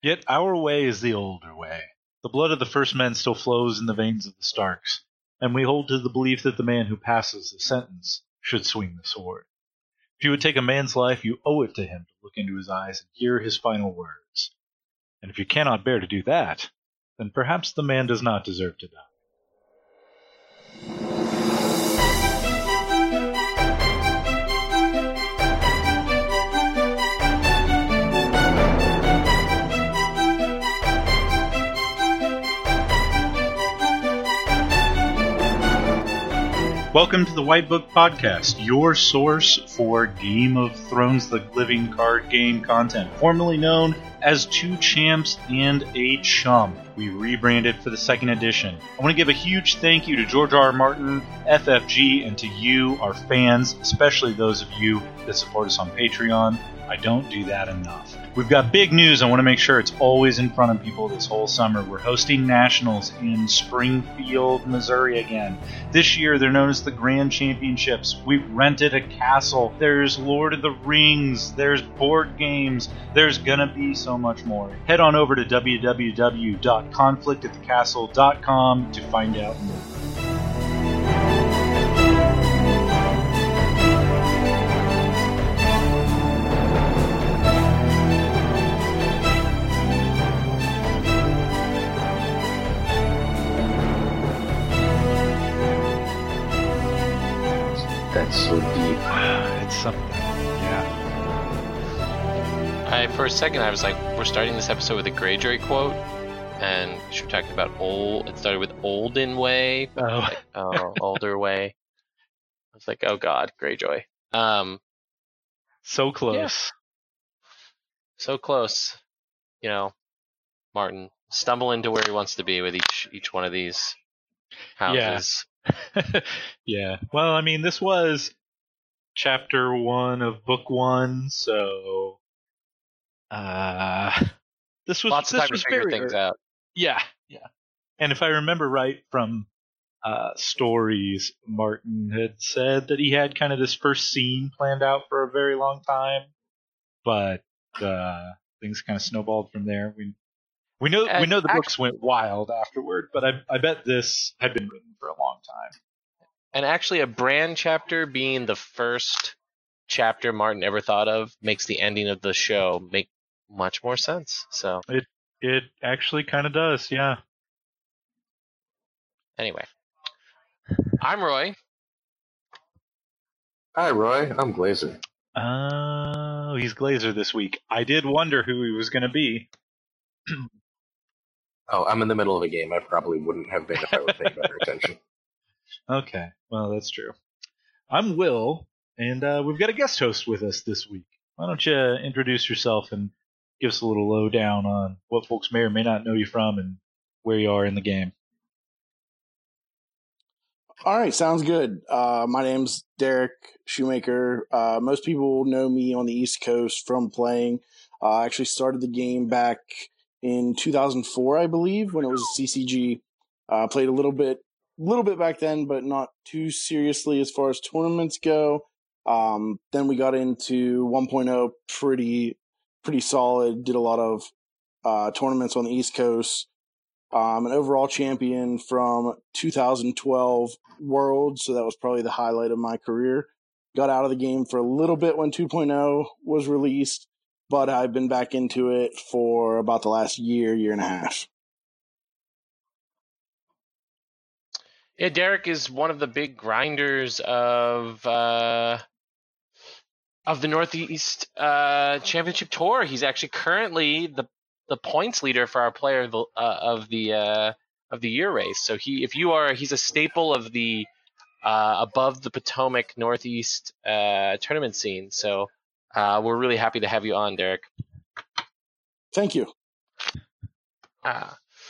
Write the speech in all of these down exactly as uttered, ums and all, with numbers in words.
Yet our way is the older way. The blood of the first men still flows in the veins of the Starks, and we hold to the belief that the man who passes the sentence should swing the sword. If you would take a man's life, you owe it to him to look into his eyes and hear his final words. And if you cannot bear to do that, then perhaps the man does not deserve to die. Welcome to the White Book Podcast, your source for Game of Thrones The Living Card Game content, formerly known as Two Champs and a Chump. We rebranded for the second edition. I want to give a huge thank you to George R. R. Martin, F F G, and to you, our fans, especially those of you that support us on Patreon. I don't do that enough. We've got big news. I want to make sure it's always in front of people this whole summer. We're hosting nationals in Springfield, Missouri again. This year, they're known as the Grand Championships. We've rented a castle. There's Lord of the Rings. There's board games. There's going to be so much more. Head on over to w w w dot conflict at the castle dot com to find out more. That's so deep. It's something. Yeah. I for a second I was like, we're starting this episode with a Greyjoy quote, and we're talking about old. It started with Olden Way. Oh. Like, oh, older way. I was like, oh god, Greyjoy. Um, So close. Yeah. So close. You know, Martin stumble into where he wants to be with each each one of these houses. Yeah. Well, I mean, this was chapter one of book one, so uh, this was Lots of this time to was figure very things early. out. Yeah, yeah. And if I remember right from uh, stories, Martin had said that he had kind of this first scene planned out for a very long time, but uh, things kind of snowballed from there. We we know And we know the act- books went wild afterward, but I I bet this had been written for a long time. And actually, a Bran chapter being the first chapter Martin ever thought of makes the ending of the show make much more sense. So It it actually kind of does, yeah. anyway, I'm Roy. Hi, Roy. I'm Glazer. Oh, he's Glazer this week. I did wonder who he was going to be. Oh, I'm in the middle of a game. I probably wouldn't have been if I were paying better attention. Okay, well, that's true. I'm Will, and uh, we've got a guest host with us this week. Why don't you introduce yourself and give us a little lowdown on what folks may or may not know you from and where you are in the game. All right, sounds good. Uh, my name's Derek Shoemaker. Uh, most people know me on the East Coast from playing. Uh, I actually started the game back in two thousand four, I believe, when it was C C G. Uh, played a little bit, little bit back then, but not too seriously as far as tournaments go. Um, then we got into one point oh pretty, pretty solid. Did a lot of uh, tournaments on the East Coast. Um, an overall champion from two thousand twelve Worlds, so that was probably the highlight of my career. Got out of the game for a little bit when two point oh was released, but I've been back into it for about the last year, year and a half. Yeah, Derek is one of the big grinders of uh, of the Northeast uh, Championship Tour. He's actually currently the the points leader for our player of the uh, of the uh, of the year race. So he, if you are, he's a staple of the uh, above the Potomac Northeast uh, tournament scene. So uh, we're really happy to have you on, Derek. Thank you. Uh,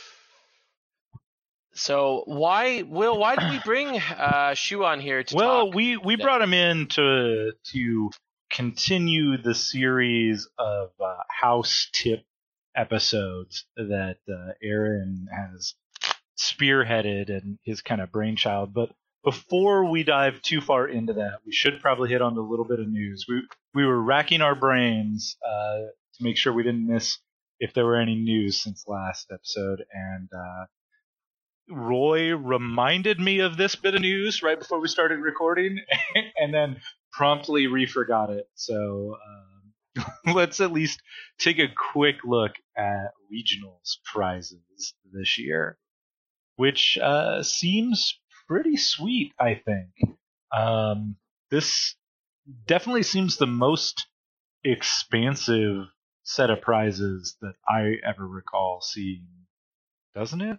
so why, Will? Why did we bring uh, Shu on here to Well, talk? we, we today? brought him in to to continue the series of uh, house tip episodes that uh, Aaron has spearheaded and his kind of brainchild. But before we dive too far into that, we should probably hit on a little bit of news. We we were racking our brains uh, to make sure we didn't miss if there were any news since last episode, and uh, Roy reminded me of this bit of news right before we started recording, and then promptly re-forgot it. So um, let's at least take a quick look at regionals prizes this year, which uh, seems pretty sweet, I think. Um, this definitely seems the most expansive set of prizes that I ever recall seeing, doesn't it?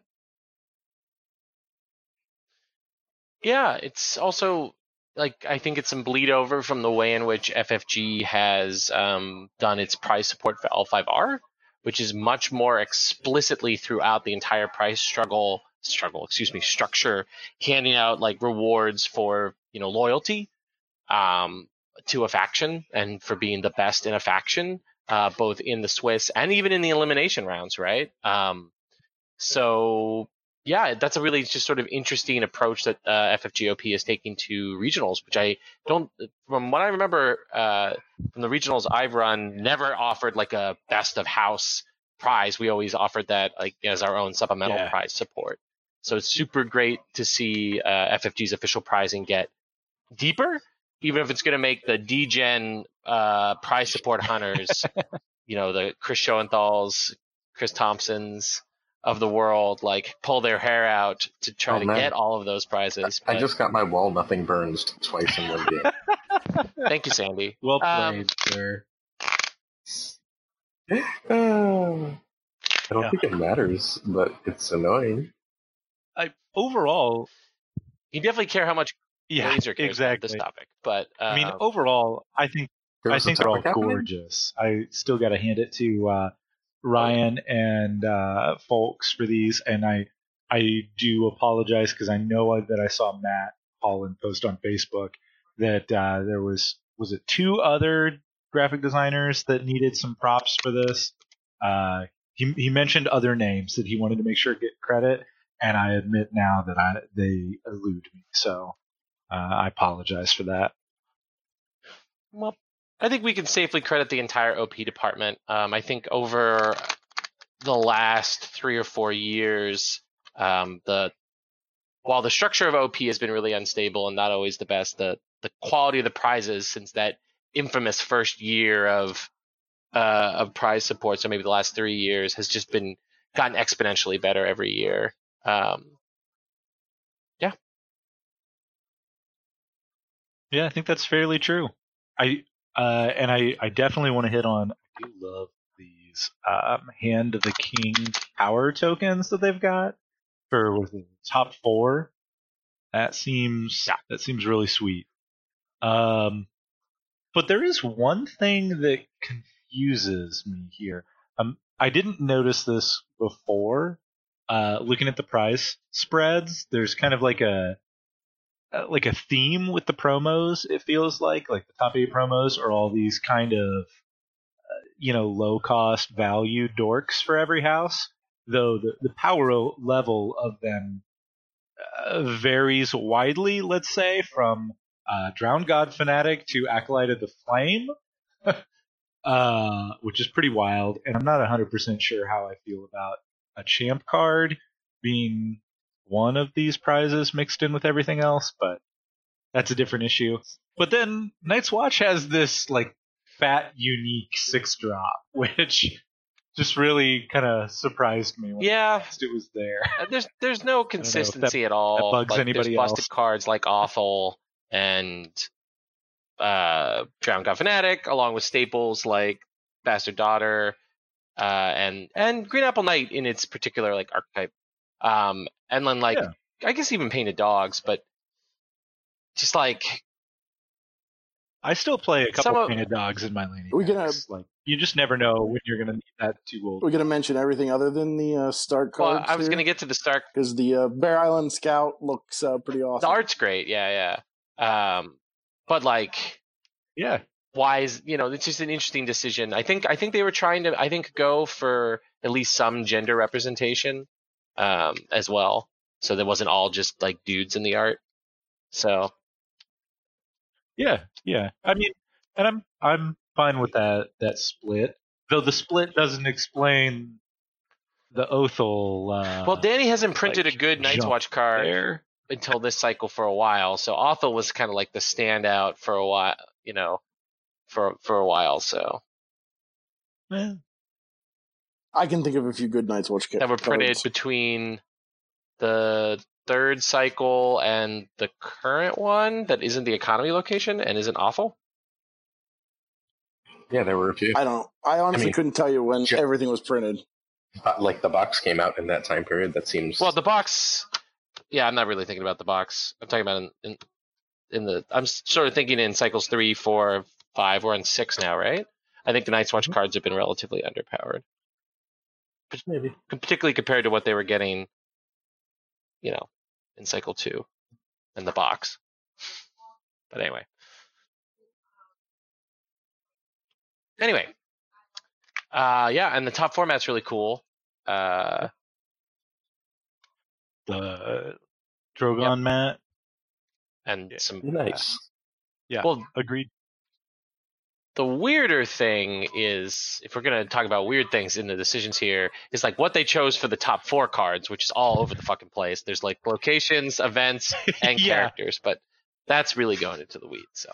Yeah, it's also like I think it's some bleed over from the way in which F F G has um, done its prize support for L five R, which is much more explicitly throughout the entire prize struggle struggle, excuse me, structure, handing out like rewards for, you know, loyalty um, to a faction and for being the best in a faction, uh, both in the Swiss and even in the elimination rounds, right? Um, so yeah, that's a really just sort of interesting approach that uh, F F G O P is taking to regionals, which I don't, from what I remember uh, from the regionals I've run, never offered like a best of house prize. We always offered that like as our own supplemental Yeah. prize support. So it's super great to see uh, F F G's official prizing get deeper, even if it's going to make the D-Gen uh, prize support hunters, you know, the Chris Schoenthals, Chris Thompsons of the world, like pull their hair out to try Oh, to man. get all of those prizes. I But just got my wall nothing burns twice in one game. thank you, Sandy. Well Um, played, sir. Uh, I don't Yeah. think it matters, but it's annoying. I overall, you definitely care how much yeah, Laser cares exactly. about this topic, but uh, I mean, overall, I think There I was a think they're all topic happening? gorgeous. I still got to hand it to uh, Ryan and uh, folks for these, and I I do apologize because I know that I saw Matt Holland post on Facebook that uh, there was was it two other graphic designers that needed some props for this. Uh, he he mentioned other names that he wanted to make sure get credit, and I admit now that I they elude me. So uh, I apologize for that. well, I think we can safely credit the entire O P department. Um, I think over the last three or four years, um, the while the structure of O P has been really unstable and not always the best, the the quality of the prizes since that infamous first year of uh, of prize support, so maybe the last three years, has just been gotten exponentially better every year. Um, yeah. Yeah, I think that's fairly true. I uh, and I, I definitely want to hit on. I do love these um, Hand of the King power tokens that they've got for was it, top four. That seems Yeah. that seems really sweet. Um, but there is one thing that confuses me here. Um, I didn't notice this before. Uh, looking at the price spreads, there's kind of like a uh, like a theme with the promos. It feels like like the top eight promos are all these kind of uh, you know low cost value dorks for every house, though the, the power level of them uh, varies widely. Let's say from uh, Drowned God Fanatic to Acolyte of the Flame, uh, which is pretty wild. And I'm not one hundred percent sure how I feel about a champ card being one of these prizes mixed in with everything else, but that's a different issue. But then Night's Watch has this like fat, unique six drop, which just really kind of surprised me when Yeah. it was there. Uh, There's there's no that- consistency at that all. bugs Like, anybody there's busted else. cards like Awful and uh, Drowned God Fanatic, along with staples like Bastard Daughter uh, and and Green Apple Knight in its particular like archetype. Um, and then like Yeah. I guess even Painted Dogs, but just like I still play a couple Some of- painted dogs in my lane. We gonna- like you just never know when you're gonna need that too old. We're gonna mention everything other than the uh, start well, cards. I was gonna get to the Stark. because the uh, Bear Island Scout looks uh, pretty The awesome. art's great, yeah, yeah. Um, but like. Yeah. Why is you know it's just an interesting decision. I think I think they were trying to I think go for at least some gender representation um, as well, so there wasn't all just like dudes in the art. So Yeah, yeah. I mean, and I'm I'm fine with that that split. Though the split doesn't explain the Othel. Uh, well, Danny hasn't printed like, a good Night's jump Watch card there. until this cycle for a while. So Othel was kind of like the standout for a while, you know, for for a while. So Eh, I can think of a few good Night's Watch ca- that were printed cards. between the third cycle and the current one that isn't the economy location and isn't awful. Yeah, there were a few. I don't. I honestly I mean, couldn't tell you when ju- everything was printed. Uh, like the box came out in that time period. That seems Well, the box. Yeah, I'm not really thinking about the box. I'm talking about in, in, in the. I'm sort of thinking in cycles three, four, five. We're on six now, right? I think the Night's Watch cards have been relatively underpowered, maybe. particularly compared to what they were getting, you know, in cycle two, in the box. But anyway. Anyway. Uh, yeah, and the top format's really cool. Uh, the Drogon Yep. mat. and some Nice. Yeah, Well, agreed. the weirder thing is, if we're going to talk about weird things in the decisions here, is like what they chose for the top four cards, which is all over the fucking place. There's like locations, events, and Yeah. characters, but that's really going into the weeds. So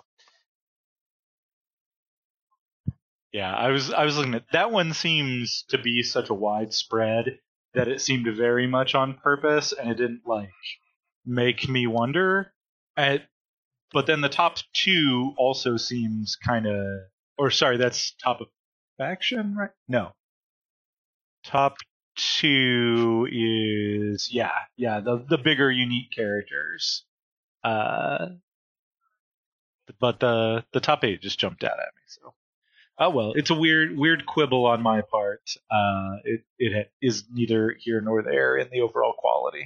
Yeah, I was I was looking at that one. Seems to be such a wide spread that it seemed very much on purpose, and it didn't like make me wonder. At, but then the top two also seems kind of, or sorry, that's top of faction, right? No, top two is yeah, yeah, the the bigger unique characters. Uh, but the the top eight just jumped out at me. So. Oh well, it's a weird weird quibble on my part. Uh, it it ha- is neither here nor there in the overall quality.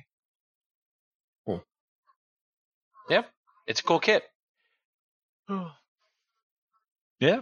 yeah, it's a cool kit. Yeah.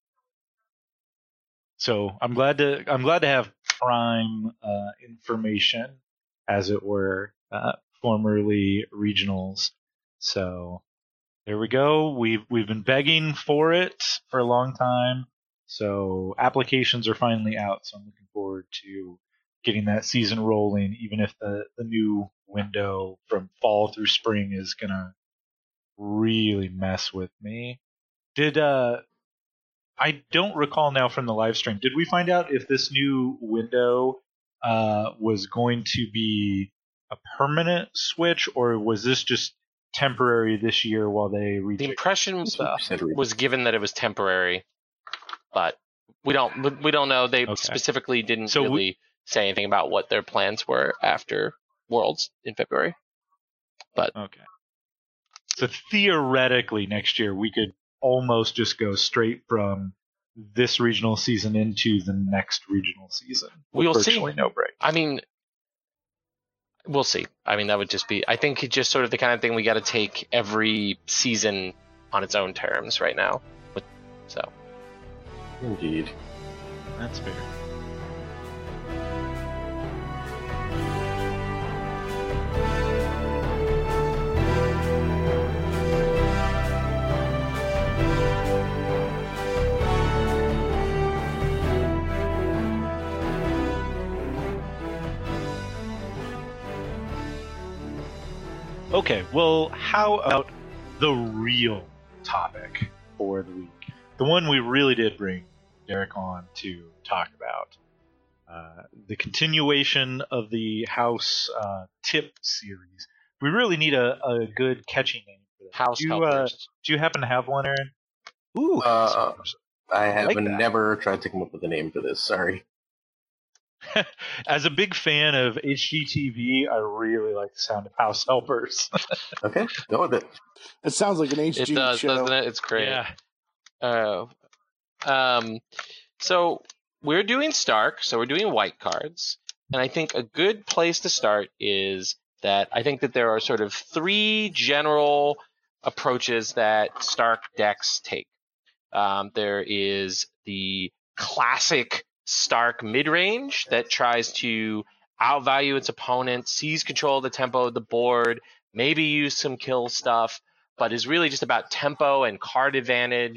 So I'm glad to I'm glad to have prime uh, information, as it were, uh, formerly regionals. So there we go. We've we've been begging for it for a long time. So applications are finally out. So I'm looking forward to getting that season rolling, even if the, the new window from fall through spring is gonna really mess with me. Did uh I don't recall now from the live stream. Did we find out if this new window uh was going to be a permanent switch, or was this just temporary this year while they rejig The impression stuff? was given that it was temporary, but we don't we don't know. They Okay. specifically didn't So we- really say anything about what their plans were after Worlds in February. Okay. So theoretically, next year we could almost just go straight from this regional season into the next regional season. with We'll see. virtually no break. I mean, we'll see. I mean, that would just be. I think it's just sort of the kind of thing we got to take every season on its own terms right now. So Indeed. That's fair. Okay, well, how about the real topic for the week? The one we really did bring Derek on to talk about. Uh, the continuation of the House uh, Tip series. We really need a, a good catchy name for that. House do you, uh, helpers. do you happen to have one, Aaron? Ooh, Uh, House Helpers. I have like that. never tried to come up with a name for this. Sorry. As a big fan of H G T V, I really like the sound of House Helpers. Okay, go with it. It sounds like an H G It does, show. doesn't it? It's great. Yeah. Uh, um, so we're doing Stark, so we're doing white cards, and I think a good place to start is that I think that there are sort of three general approaches that Stark decks take. Um, there is the classic Stark mid-range that tries to outvalue its opponent, seize control of the tempo of the board, maybe use some kill stuff, but is really just about tempo and card advantage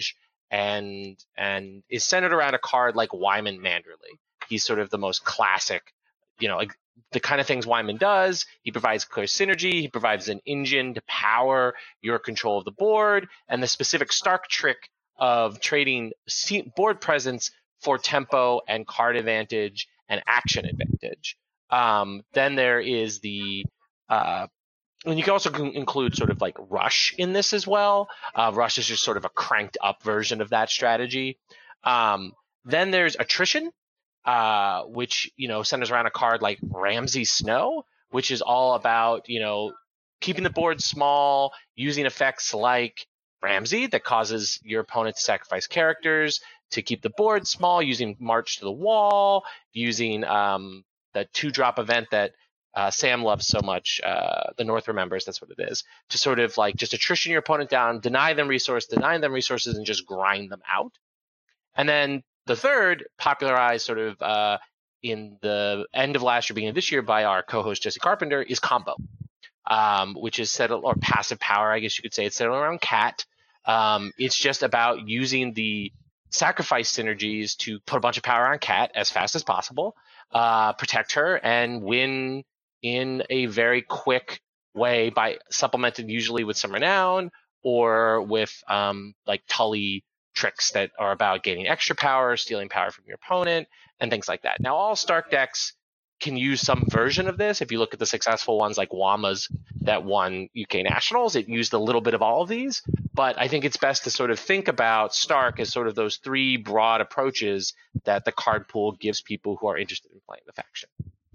and and is centered around a card like Wyman Manderley. He's sort of the most classic, you know, like the kind of things Wyman does. He provides clear synergy. He provides an engine to power your control of the board, and the specific Stark trick of trading board presence for tempo and card advantage and action advantage. Um, then there is the uh, and you can also include sort of like Rush in this as well. Uh, Rush is just sort of a cranked up version of that strategy. Um, then there's Attrition, uh, which, you know, centers around a card like Ramsay Snow, which is all about, you know, keeping the board small, using effects like Ramsay that causes your opponent to sacrifice characters to keep the board small, using March to the Wall, using um, the two-drop event that Uh, Sam loves so much, uh, the North remembers, that's what it is, to sort of like just attrition your opponent down, deny them resource, deny them resources, and just grind them out. And then the third, popularized sort of uh, in the end of last year, beginning of this year by our co-host Jesse Carpenter, is Combo, um, which is settled, or passive power, I guess you could say. It's settled around Cat. Um, it's just about using the sacrifice synergies to put a bunch of power on Cat as fast as possible, uh, protect her, and win in a very quick way by supplemented usually with some renown or with um, like Tully tricks that are about gaining extra power, stealing power from your opponent, and things like that. Now, all Stark decks can use some version of this. If you look at the successful ones like Wama's that won U K Nationals, it used a little bit of all of these. But I think it's best to sort of think about Stark as sort of those three broad approaches that the card pool gives people who are interested in playing the faction.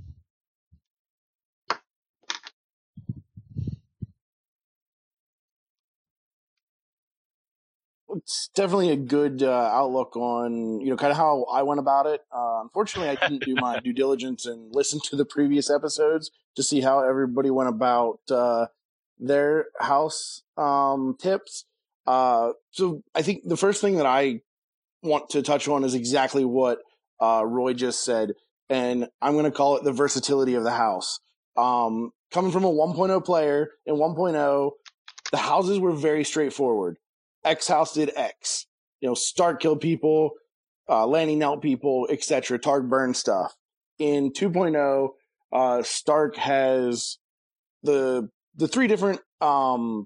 It's definitely a good uh, outlook on, you know, kind of how I went about it. Uh, unfortunately, I didn't do my due diligence and listen to the previous episodes to see how everybody went about uh, their house um, tips. Uh, so I think the first thing that I want to touch on is exactly what uh, Roy just said, and I'm going to call it the versatility of the house. Um, coming from a one point oh player in one point oh, the houses were very straightforward. X house did X. You know, Stark killed people, uh, Lanny knelt people, et cetera. Targ burned stuff. In two point oh, uh, Stark has the the three different um,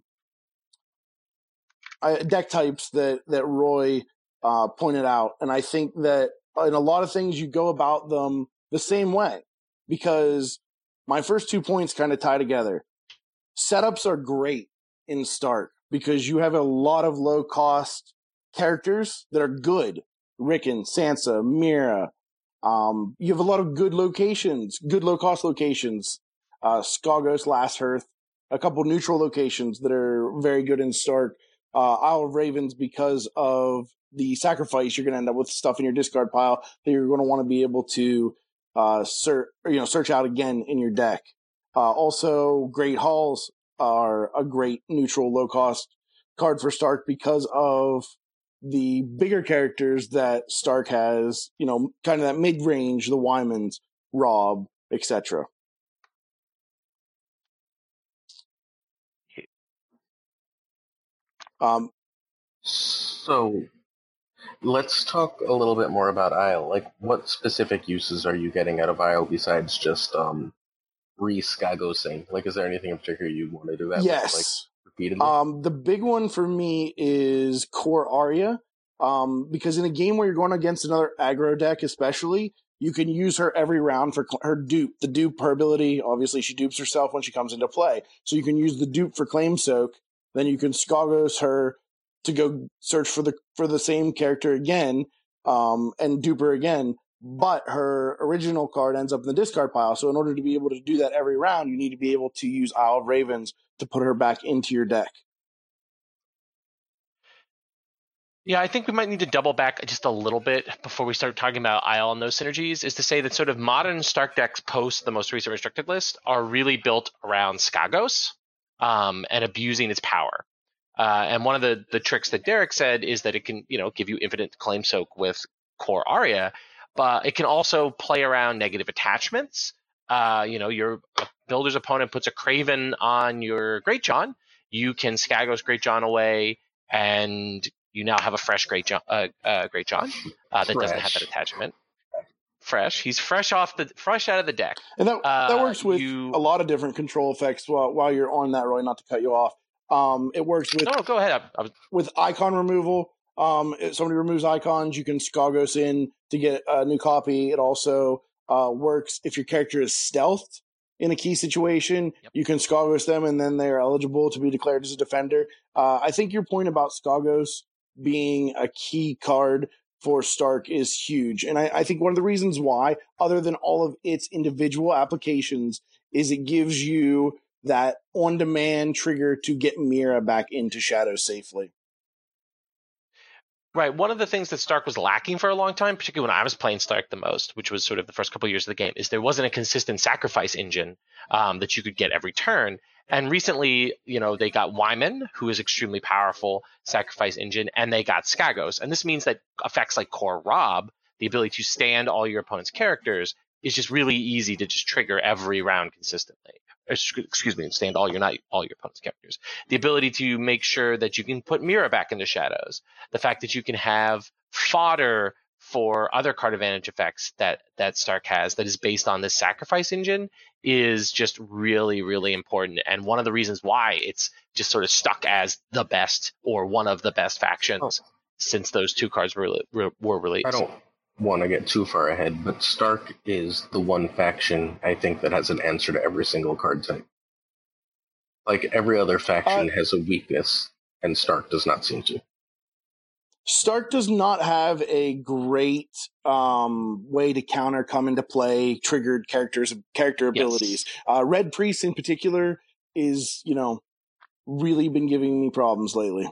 uh, deck types that that Roy uh, pointed out, and I think that in a lot of things you go about them the same way, because my first two points kind of tie together. Setups are great in Stark, because you have a lot of low-cost characters that are good. Rickon, Sansa, Mira. Um, you have a lot of good locations, good low-cost locations. Uh, Skagos, Lashearth, a couple neutral locations that are very good in Stark. Uh, Isle of Ravens, because of the sacrifice, you're going to end up with stuff in your discard pile that you're going to want to be able to uh, search, you know, search out again in your deck. Uh, also, Great Halls are a great neutral low-cost card for Stark because of the bigger characters that Stark has, you know, kind of that mid-range, the Wymans, Rob, et cetera. Um, so let's talk a little bit more about Isle. Like, what specific uses are you getting out of Isle besides just um, re-Skagosing? Like, is there anything in particular you want to do that yes. with, like, repeatedly? Um, the big one for me is Core Arya, um, because in a game where you're going against another aggro deck especially, you can use her every round for cl- her dupe. The dupe, her ability, obviously she dupes herself when she comes into play. So you can use the dupe for Claim Soak, then you can Skagos her to go search for the for the same character again, um, and dupe her again. But her original card ends up in the discard pile. So in order to be able to do that every round, you need to be able to use Isle of Ravens to put her back into your deck. Yeah, I think we might need to double back just a little bit before we start talking about Isle and those synergies, is to say that sort of modern Stark decks post the most recent restricted list are really built around Skagos um, and abusing its power. Uh, and one of the, the tricks that Derek said is that it can, you know, give you infinite Claim Soak with Core Arya, but it can also play around negative attachments. Uh, you know, your builder's opponent puts a Craven on your Great John. You can Skagos Great John away and, you now have a fresh Great John, uh, uh, Great John uh, that fresh. doesn't have that attachment. Fresh. He's fresh off the fresh out of the deck. And that uh, that works with you, a lot of different control effects while, while you're on that, Roy, not to cut you off. Um, it works with No, go ahead. I, I was, with icon removal. Um, if somebody removes icons, you can Skagos in to get a new copy. It also uh, works if your character is stealthed in a key situation. Yep. You can Skagos them, and then they're eligible to be declared as a defender. Uh, I think your point about Skagos being a key card for Stark is huge. And I, I think one of the reasons why, other than all of its individual applications, is it gives you that on-demand trigger to get Mira back into Shadow safely. Right. One of the things that Stark was lacking for a long time, particularly when I was playing Stark the most, which was sort of the first couple of years of the game, is there wasn't a consistent sacrifice engine um, that you could get every turn. And recently, you know, they got Wyman, who is extremely powerful sacrifice engine, and they got Skagos. And this means that effects like Core Rob, the ability to stand all your opponent's characters, is just really easy to just trigger every round consistently. Excuse me, stand all your not all your opponent's characters. The ability to make sure that you can put Mira back into Shadows. The fact that you can have fodder for other card advantage effects that that Stark has that is based on this sacrifice engine is just really, really important. And one of the reasons why it's just sort of stuck as the best or one of the best factions oh. since those two cards were, were released. I don't want to get too far ahead, but Stark is the one faction, I think, that has an answer to every single card type. Like, every other faction uh, has a weakness, and Stark does not seem to. Stark does not have a great um, way to counter come into play triggered characters character abilities. Yes. Uh, Red Priest in particular is, you know, really been giving me problems lately.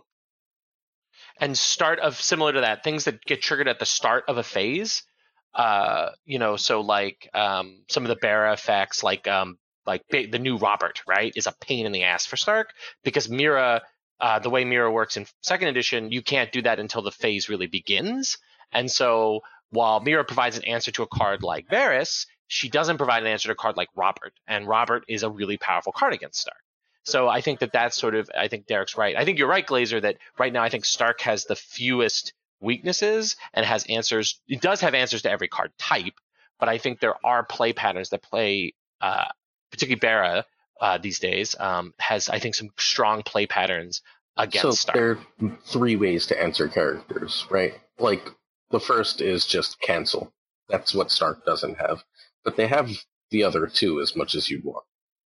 And start of similar to that, things that get triggered at the start of a phase. Uh, you know, so like um, some of the Bara effects, like um, like the new Robert, right, is a pain in the ass for Stark because Mira. Uh, the way Mira works in second edition, you can't do that until the phase really begins. And so while Mira provides an answer to a card like Varys, she doesn't provide an answer to a card like Robert. And Robert is a really powerful card against Stark. So I think that that's sort of, I think Derek's right. I think you're right, Glazer, that right now I think Stark has the fewest weaknesses and has answers. It does have answers to every card type, but I think there are play patterns that play, uh, particularly Bara, Uh, these days um, has, I think, some strong play patterns against so Stark. There are three ways to answer characters, right? Like, the first is just cancel. That's what Stark doesn't have. But they have the other two as much as you want,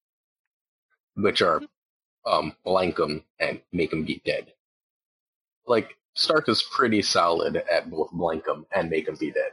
which are um, blank 'em and make 'em be dead. Like, Stark is pretty solid at both blank 'em and make 'em be dead.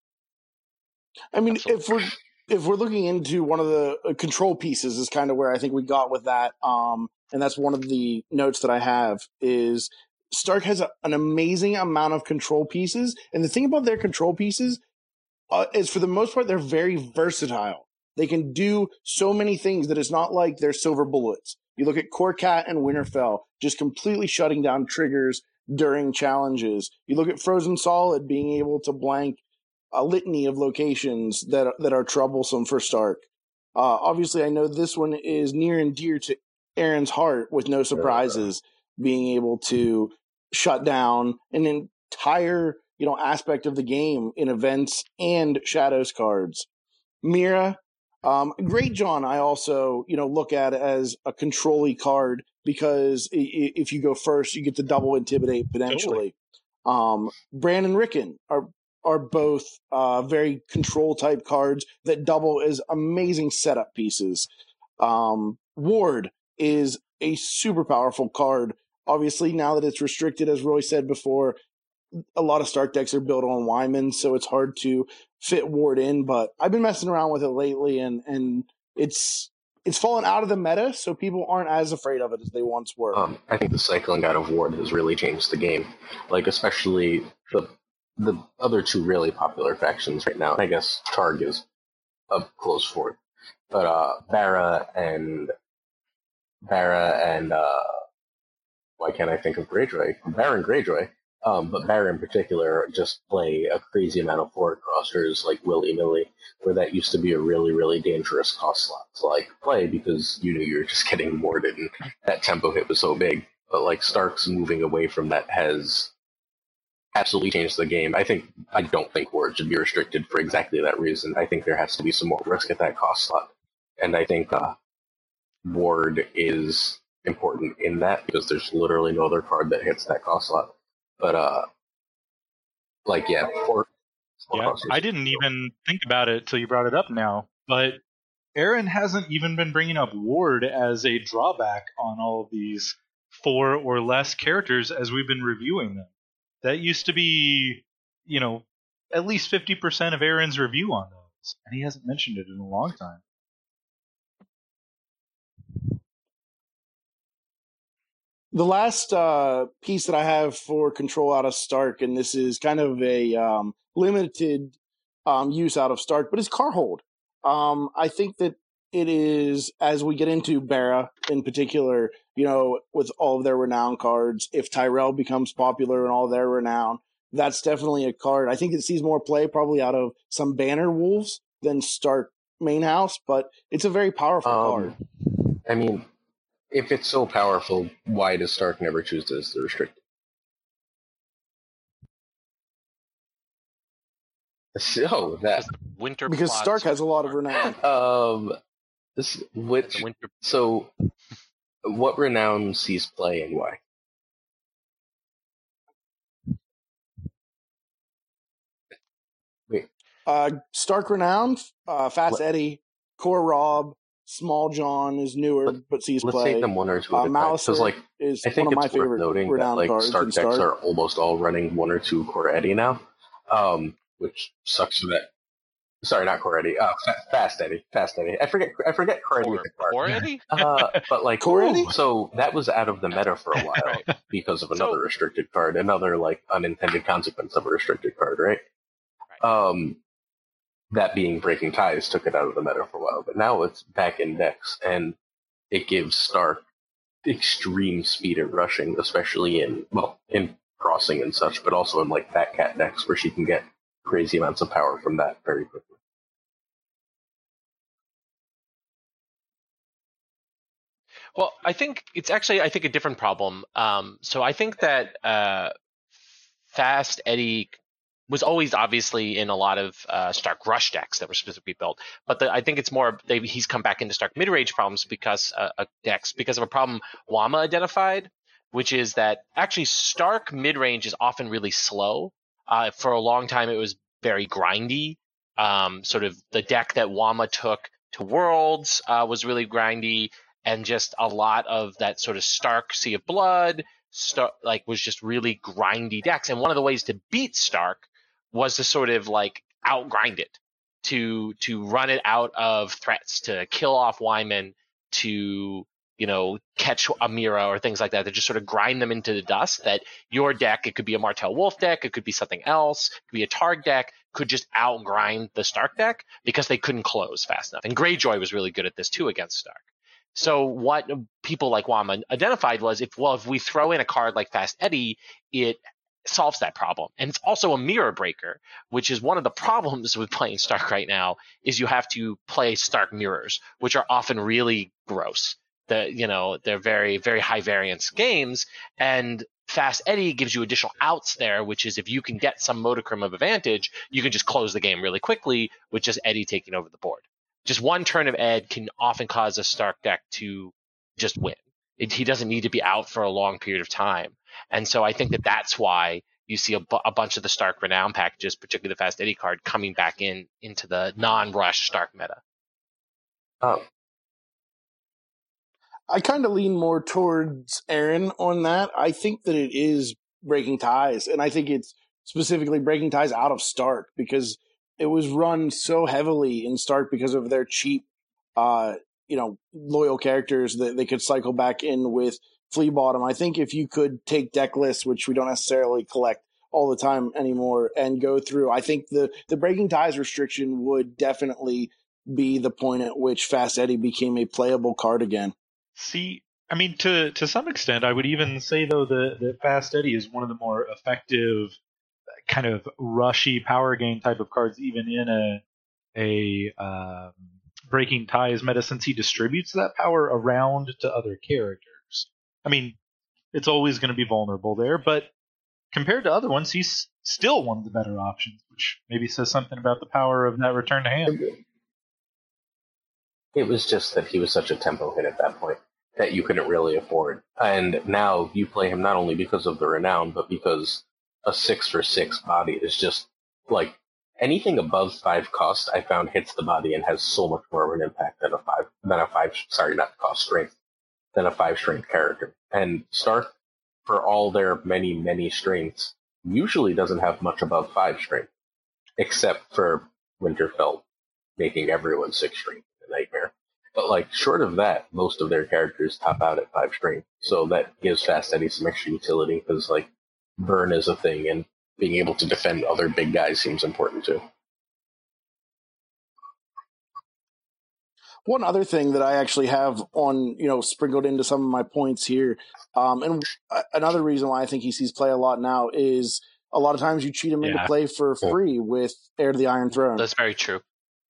I mean, Absolutely. if we're If we're looking into one of the control pieces is kind of where I think we got with that, um, and that's one of the notes that I have, is Stark has a, an amazing amount of control pieces. And the thing about their control pieces uh, is, for the most part, they're very versatile. They can do so many things that it's not like they're silver bullets. You look at Korkat and Winterfell, just completely shutting down triggers during challenges. You look at Frozen Solid being able to blank a litany of locations that that are troublesome for Stark. Uh, obviously, I know this one is near and dear to Aaron's heart, with No Surprises, being able to shut down an entire, you know, aspect of the game in events and Shadows cards. Mira, um, Great John, I also, you know, look at as a control-y card because if you go first, you get to double intimidate potentially. Totally. Um, Bran and Rickon are are both uh, very control type cards that double as amazing setup pieces. Um, Ward is a super powerful card. Obviously, now that it's restricted, as Roy said before, a lot of Stark decks are built on Wyman, so it's hard to fit Ward in, but I've been messing around with it lately, and, and it's it's fallen out of the meta, so people aren't as afraid of it as they once were. Um, I think the cycling out of Ward has really changed the game, like especially the the other two really popular factions right now. I guess Targ is a close fourth, but uh, Bara and Bara and uh, why can't I think of Greyjoy? Baron Greyjoy. Um, but Bara in particular just play a crazy amount of forward crossers like willy-nilly, where that used to be a really, really dangerous cost slot to like play because you knew you were just getting warded and that tempo hit was so big. But like Stark's moving away from that has absolutely change the game. I think I don't think Ward should be restricted for exactly that reason. I think there has to be some more risk at that cost slot, and I think uh, Ward is important in that because there's literally no other card that hits that cost slot. But uh, like yeah, four, four Yeah, I didn't even think about it till you brought it up now, but Aaron hasn't even been bringing up Ward as a drawback on all of these four or less characters as we've been reviewing them. That used to be, you know, at least fifty percent of Aaron's review on those, and he hasn't mentioned it in a long time. The last uh, piece that I have for control out of Stark, and this is kind of a um, limited um, use out of Stark, but it's Carhold. Um, I think that it is, as we get into Bara in particular, you know, with all of their renown cards, if Tyrell becomes popular and all their renown, that's definitely a card. I think it sees more play probably out of some Banner Wolves than Stark main house, but it's a very powerful um, card. I mean, if it's so powerful, why does Stark never choose this to restrict it? So that Winter because plots Stark has a lot of renown. um, this, which the winter. so what renown sees play and why? Wait, Uh, Stark Renown, uh, Fast Let- Eddie, Core Rob, Small John is newer, Let- but sees let's play. take them one or two at Uh, a time. Because Malicer like is I think one of my it's worth favorite noting that renown like cards in Stark decks Stark. are almost all running one or two Core Eddie now, um, which sucks for that. Sorry, not Core Eddie. Uh, fa- Fast Eddie. Fast Eddie. I forget. I forget Core Eddie. Or, with the card. or Eddie? Uh, but like, Core Eddie? so that was out of the meta for a while Right. because of another So- restricted card, another like unintended consequence of a restricted card, right? Um, that being Breaking Ties took it out of the meta for a while, but now it's back in decks, and it gives Stark extreme speed at rushing, especially in well in crossing and such, but also in like Fat Cat decks where she can get crazy amounts of power from that very quickly. Well, I think it's actually, I think, a different problem. Um, so I think that uh, Fast Eddie was always obviously in a lot of uh, Stark Rush decks that were specifically built, but the, I think it's more they, he's come back into Stark mid-range problems because uh, uh, decks because of a problem Wama identified, which is that actually Stark mid-range is often really slow. Uh, for a long time, it was very grindy. Um, sort of the deck that Wama took to Worlds uh, was really grindy, and just a lot of that sort of Stark Sea of Blood, Star- like was just really grindy decks. And one of the ways to beat Stark was to sort of like outgrind it, to to run it out of threats, to kill off Wyman, to you know catch Amira or things like that, to just sort of grind them into the dust. That your deck, it could be a Martel Wolf deck, it could be something else, it could be a Targ deck, could just outgrind the Stark deck because they couldn't close fast enough. And Greyjoy was really good at this too against Stark. So what people like Wama identified was if well if we throw in a card like Fast Eddie, it solves that problem. And it's also a mirror breaker, which is one of the problems with playing Stark right now, is you have to play Stark mirrors, which are often really gross. The you know, they're very, very high variance games, and Fast Eddie gives you additional outs there, which is if you can get some modicum of advantage, you can just close the game really quickly with just Eddie taking over the board. Just one turn of Ed can often cause a Stark deck to just win. It, he doesn't need to be out for a long period of time. And so I think that that's why you see a, bu- a bunch of the Stark Renown packages, particularly the Fast Eddie card, coming back in into the non-rush Stark meta. Oh, I kind of lean more towards Aaron on that. I think that it is Breaking Ties, and I think it's specifically Breaking Ties out of Stark because it was run so heavily in Stark because of their cheap, uh, you know, loyal characters that they could cycle back in with Flea Bottom. I think if you could take deck lists, which we don't necessarily collect all the time anymore, and go through, I think the the Breaking Ties restriction would definitely be the point at which Fast Eddie became a playable card again. See, I mean, to to some extent, I would even say though that that Fast Eddie is one of the more effective kind of rushy power game type of cards, even in a a um, Breaking Ties meta, since he distributes that power around to other characters. I mean, it's always going to be vulnerable there, but compared to other ones, he's still one of the better options, which maybe says something about the power of that return to hand. It was just that he was such a tempo hit at that point that you couldn't really afford. And now you play him not only because of the renown, but because a six for six body is just like anything above five cost. I found hits the body and has so much more of an impact than a five than a five. Sorry, not cost strength than a five strength character. And Stark, for all their many many strengths, usually doesn't have much above five strength, except for Winterfell making everyone six strength a nightmare. But like short of that, most of their characters top out at five strength. So that gives Fast Eddie some extra utility because like burn is a thing, and being able to defend other big guys seems important too. One other thing that I actually have on, you know, sprinkled into some of my points here, um, and another reason why I think he sees play a lot now is a lot of times you cheat him Yeah. into play for free with Heir to the Iron Throne. That's very true.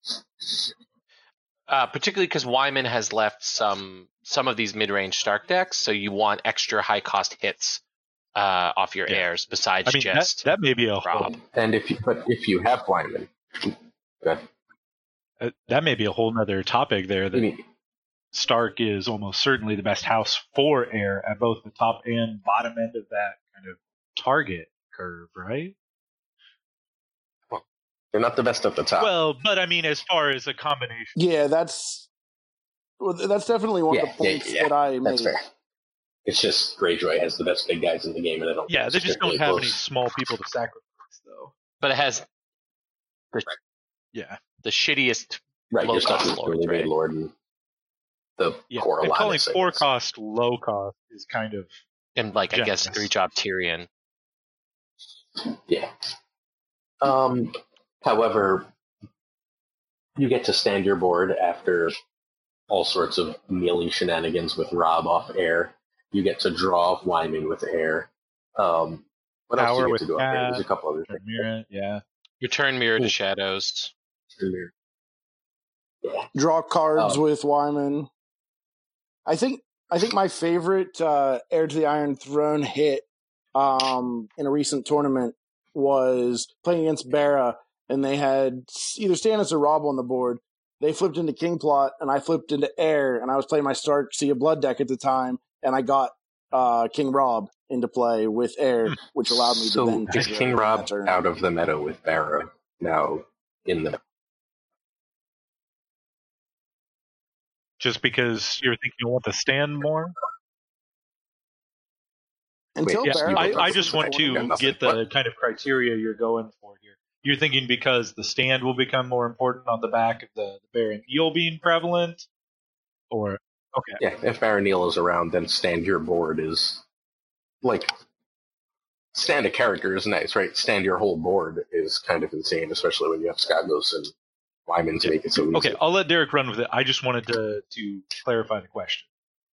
Uh, particularly because Wyman has left some some of these mid-range Stark decks, so you want extra high-cost hits uh, off your Yeah. heirs besides I mean, that, just that may be a whole, Rob. And if you but if you have Wyman, good. uh, that may be a whole nother topic there. I That mean, Stark is almost certainly the best house for Heir at both the top and bottom end of that kind of target curve, right? they're not the best at the top. Well, but I mean, as far as a combination, Yeah, that's well, that's definitely one yeah, of the points yeah, yeah, that I that's made. fair. It's just Greyjoy has the best big guys in the game, and I don't. yeah, think they it's just don't particularly have any close. small people to sacrifice, though. but it has the, Yeah, the shittiest Right, low you're stuck cost with lords, Billy right? Lord and the yeah. core And calling alliance. I four guess. cost low cost is kind of And like I guess Generous. three job Tyrion. Yeah. Um. However, you get to stand your board after all sorts of mealy shenanigans with Rob off air. You get to draw off Wyman with air. Um, what else do Power you get with to do off air? There's a Cat, couple other things. Mirror, yeah. Return Mirror to Ooh. Shadows. Yeah. Draw cards Oh. with Wyman. I think I think my favorite uh, Heir to the Iron Throne hit um, in a recent tournament was playing against Barra, and they had either Stannis or Rob on the board. They flipped into King Plot, and I flipped into Heir, and I was playing my Stark Sea of Blood deck at the time, and I got uh, King Rob into play with Heir, which allowed me So to then is trigger King everything Rob that turn. out of the meta with Barra now in the Just because you're thinking you want to stand more? Until Wait, Yeah, Barra I, you- I just want got to nothing. get the kind of criteria you're going for here. You're thinking because the stand will become more important on the back of the, the Baron Eel being prevalent? Or, okay. Yeah, if Baron Neal is around, then stand your board is like stand a character is nice, right? Stand your whole board is kind of insane, especially when you have Skagos and Wyman to make it so easy. Okay, I'll let Derek run with it. I just wanted to, to clarify the question.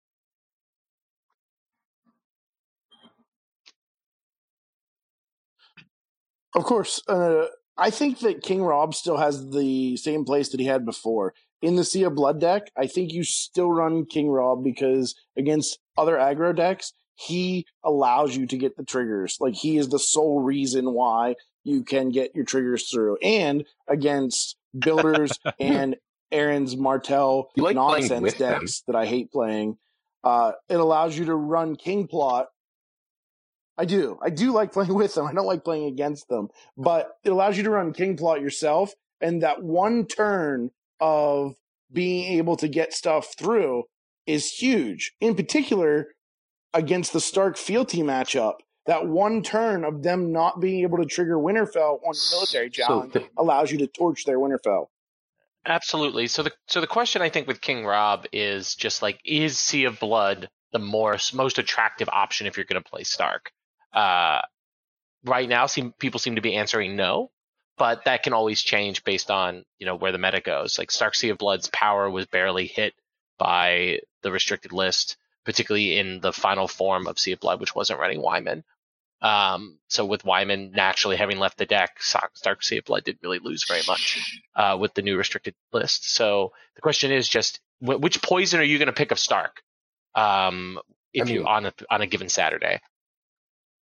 Of course, uh, I think that King Rob still has the same place that he had before. In the Sea of Blood deck, I think you still run King Rob because against other aggro decks, he allows you to get the triggers. Like, he is the sole reason why you can get your triggers through. And against builders and Aaron's Martell You like playing nonsense with them. decks that I hate playing, uh, it allows you to run King Plot. I do. I do like playing with them. I don't like playing against them. But it allows you to run King Plot yourself, and that one turn of being able to get stuff through is huge. In particular, against the Stark Fealty matchup, that one turn of them not being able to trigger Winterfell on military So challenge the- allows you to torch their Winterfell. Absolutely. So the so the question I think with King Rob is just like, is Sea of Blood the more most attractive option if you're going to play Stark? Uh, right now, seem, people seem to be answering no, but that can always change based on, you know, where the meta goes. Like Stark Sea of Blood's power was barely hit by the restricted list, particularly in the final form of Sea of Blood, which wasn't running Wyman. Um, so with Wyman naturally having left the deck, Stark Sea of Blood didn't really lose very much uh, with the new restricted list. So the question is just, wh- which poison are you going to pick of Stark um, if I mean- you on a on a given Saturday?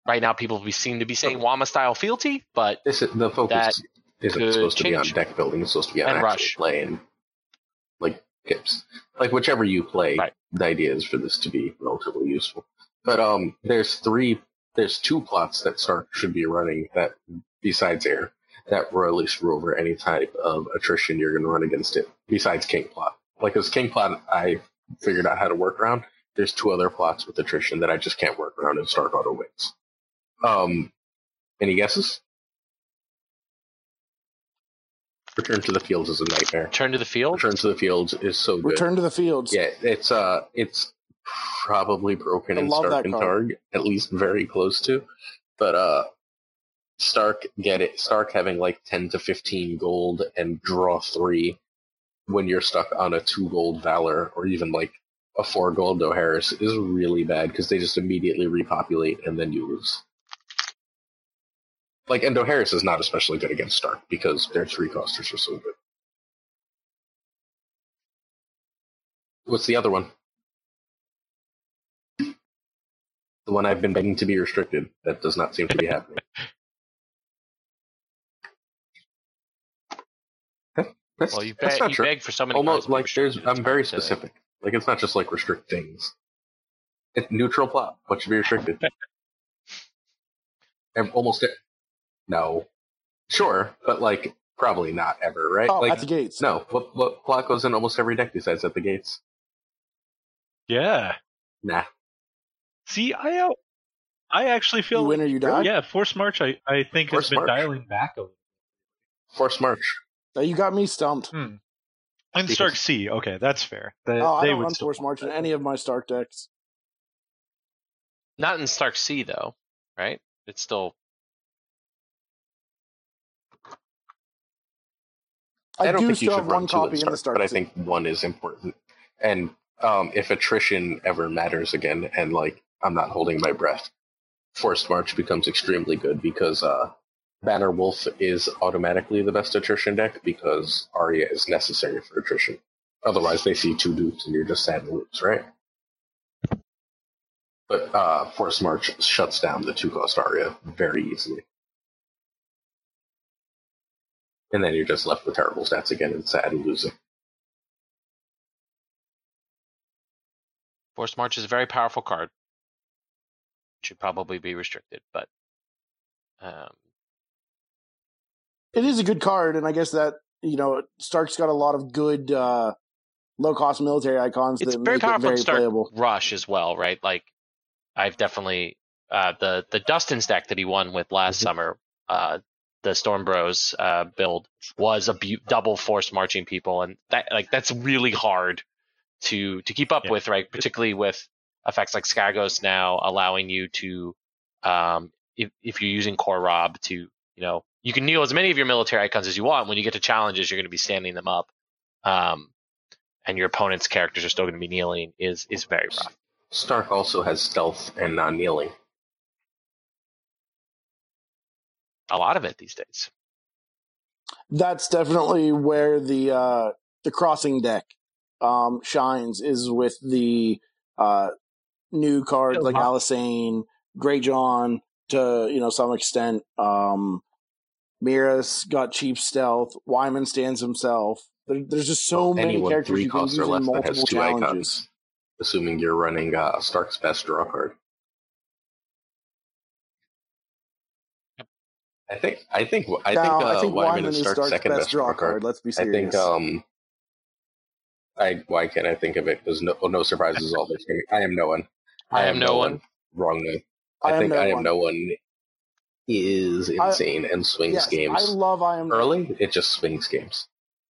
right now people be, seem to be saying Wama style fealty, but This is, the focus isn't could supposed to be on change. deck building. It's supposed to be on And actual rush. play and like tips. Like whichever you play, Right. the idea is for this to be relatively useful. But um, there's three, there's two plots that Stark should be running that besides air that royally screw over any type of attrition you're going to run against it. Besides King plot, like as King plot, I figured out how to work around. There's two other plots with attrition that I just can't work around, and Stark auto wins. Um, any guesses? Return to the Fields is a nightmare. Return to the field. Return to the Fields is so good. Return to the fields. Yeah, it's uh, it's probably broken I in love Stark that and card. Targ, at least very close to. But uh, Stark get it. Stark having like ten to fifteen gold and draw three when you're stuck on a two gold Valor or even like a four gold Dohaeris is really bad because they just immediately repopulate and then you lose. Like, and Dohaeris is not especially good against Stark because their three costers are so good. What's the other one? The one I've been begging to be restricted. That does not seem to be happening. That's, Well, you, that's beg, not you true. beg for so many Almost cards to be like there's. restricted, it's I'm very hard to- specific. Like it's not just like restrict things. It's neutral plot. What should be restricted? And almost it. No. Sure, but like probably not ever, right? Oh, like at the gates. no. What what plot goes in almost every deck besides at the gates? Yeah. Nah. See, I uh, I actually feel You win or you die. yeah, Force March I, I think Force has been March. dialing back a little. Force March. Uh, You got me stumped. Hmm. And Because- Stark C, okay, that's fair. They, Oh, I they don't would run still Force March in any of my Stark decks. Not in Stark C though, right? It's still I, I don't do think you still should have run one two in copy in Stark, the Stark. but I set. think one is important. And um, if attrition ever matters again, and like I'm not holding my breath, Forced March becomes extremely good because uh, Banner Wolf is automatically the best attrition deck because Arya is necessary for attrition. Otherwise, they see two dupes and you're just sad to lose, right? But uh, Forced March shuts down the two-cost Arya very easily. And then you're just left with terrible stats again and sad and losing. Force March is a very powerful card. Should probably be restricted, but um, It is a good card, and I guess that, you know, Stark's got a lot of good uh, low-cost military icons it's that very make it powerful very in Stark playable. Rush as well, right? Like I've definitely uh, the the Dustin stack that he won with last Mhm. summer, uh, the Storm Bros uh, build was a bu- double force marching people, and that like that's really hard to to keep up Yeah. with, right? Particularly with effects like Skagos now allowing you to, um, if if you're using Core Rob to, you know, you can kneel as many of your military icons as you want. When you get to challenges, you're going to be standing them up, um, and your opponent's characters are still going to be kneeling. Is is very rough. Stark also has stealth and non-kneeling. A lot of it these days. That's definitely where the uh, the crossing deck um, shines, is with the uh, new cards Yeah, like wow. Alisane, Greyjohn, to, you know, some extent. Um, Miras got cheap stealth. Wyman stands himself. There, there's just so many Anyone characters three you can costs use or in less that has multiple two challenges. icons, assuming you're running uh, Stark's best draw card. I think I think I Now, think, uh, I think Wyman, Wyman is is Stark's, Stark's second best best draw draw card. card. Let's be I serious. think um, I why can't I think of it? Because no, no surprises all this. I am no one. I am no one. Wrong name. I I, am think no I am one. no one is I- insane and swings Yes, games I love I am early. It just swings games.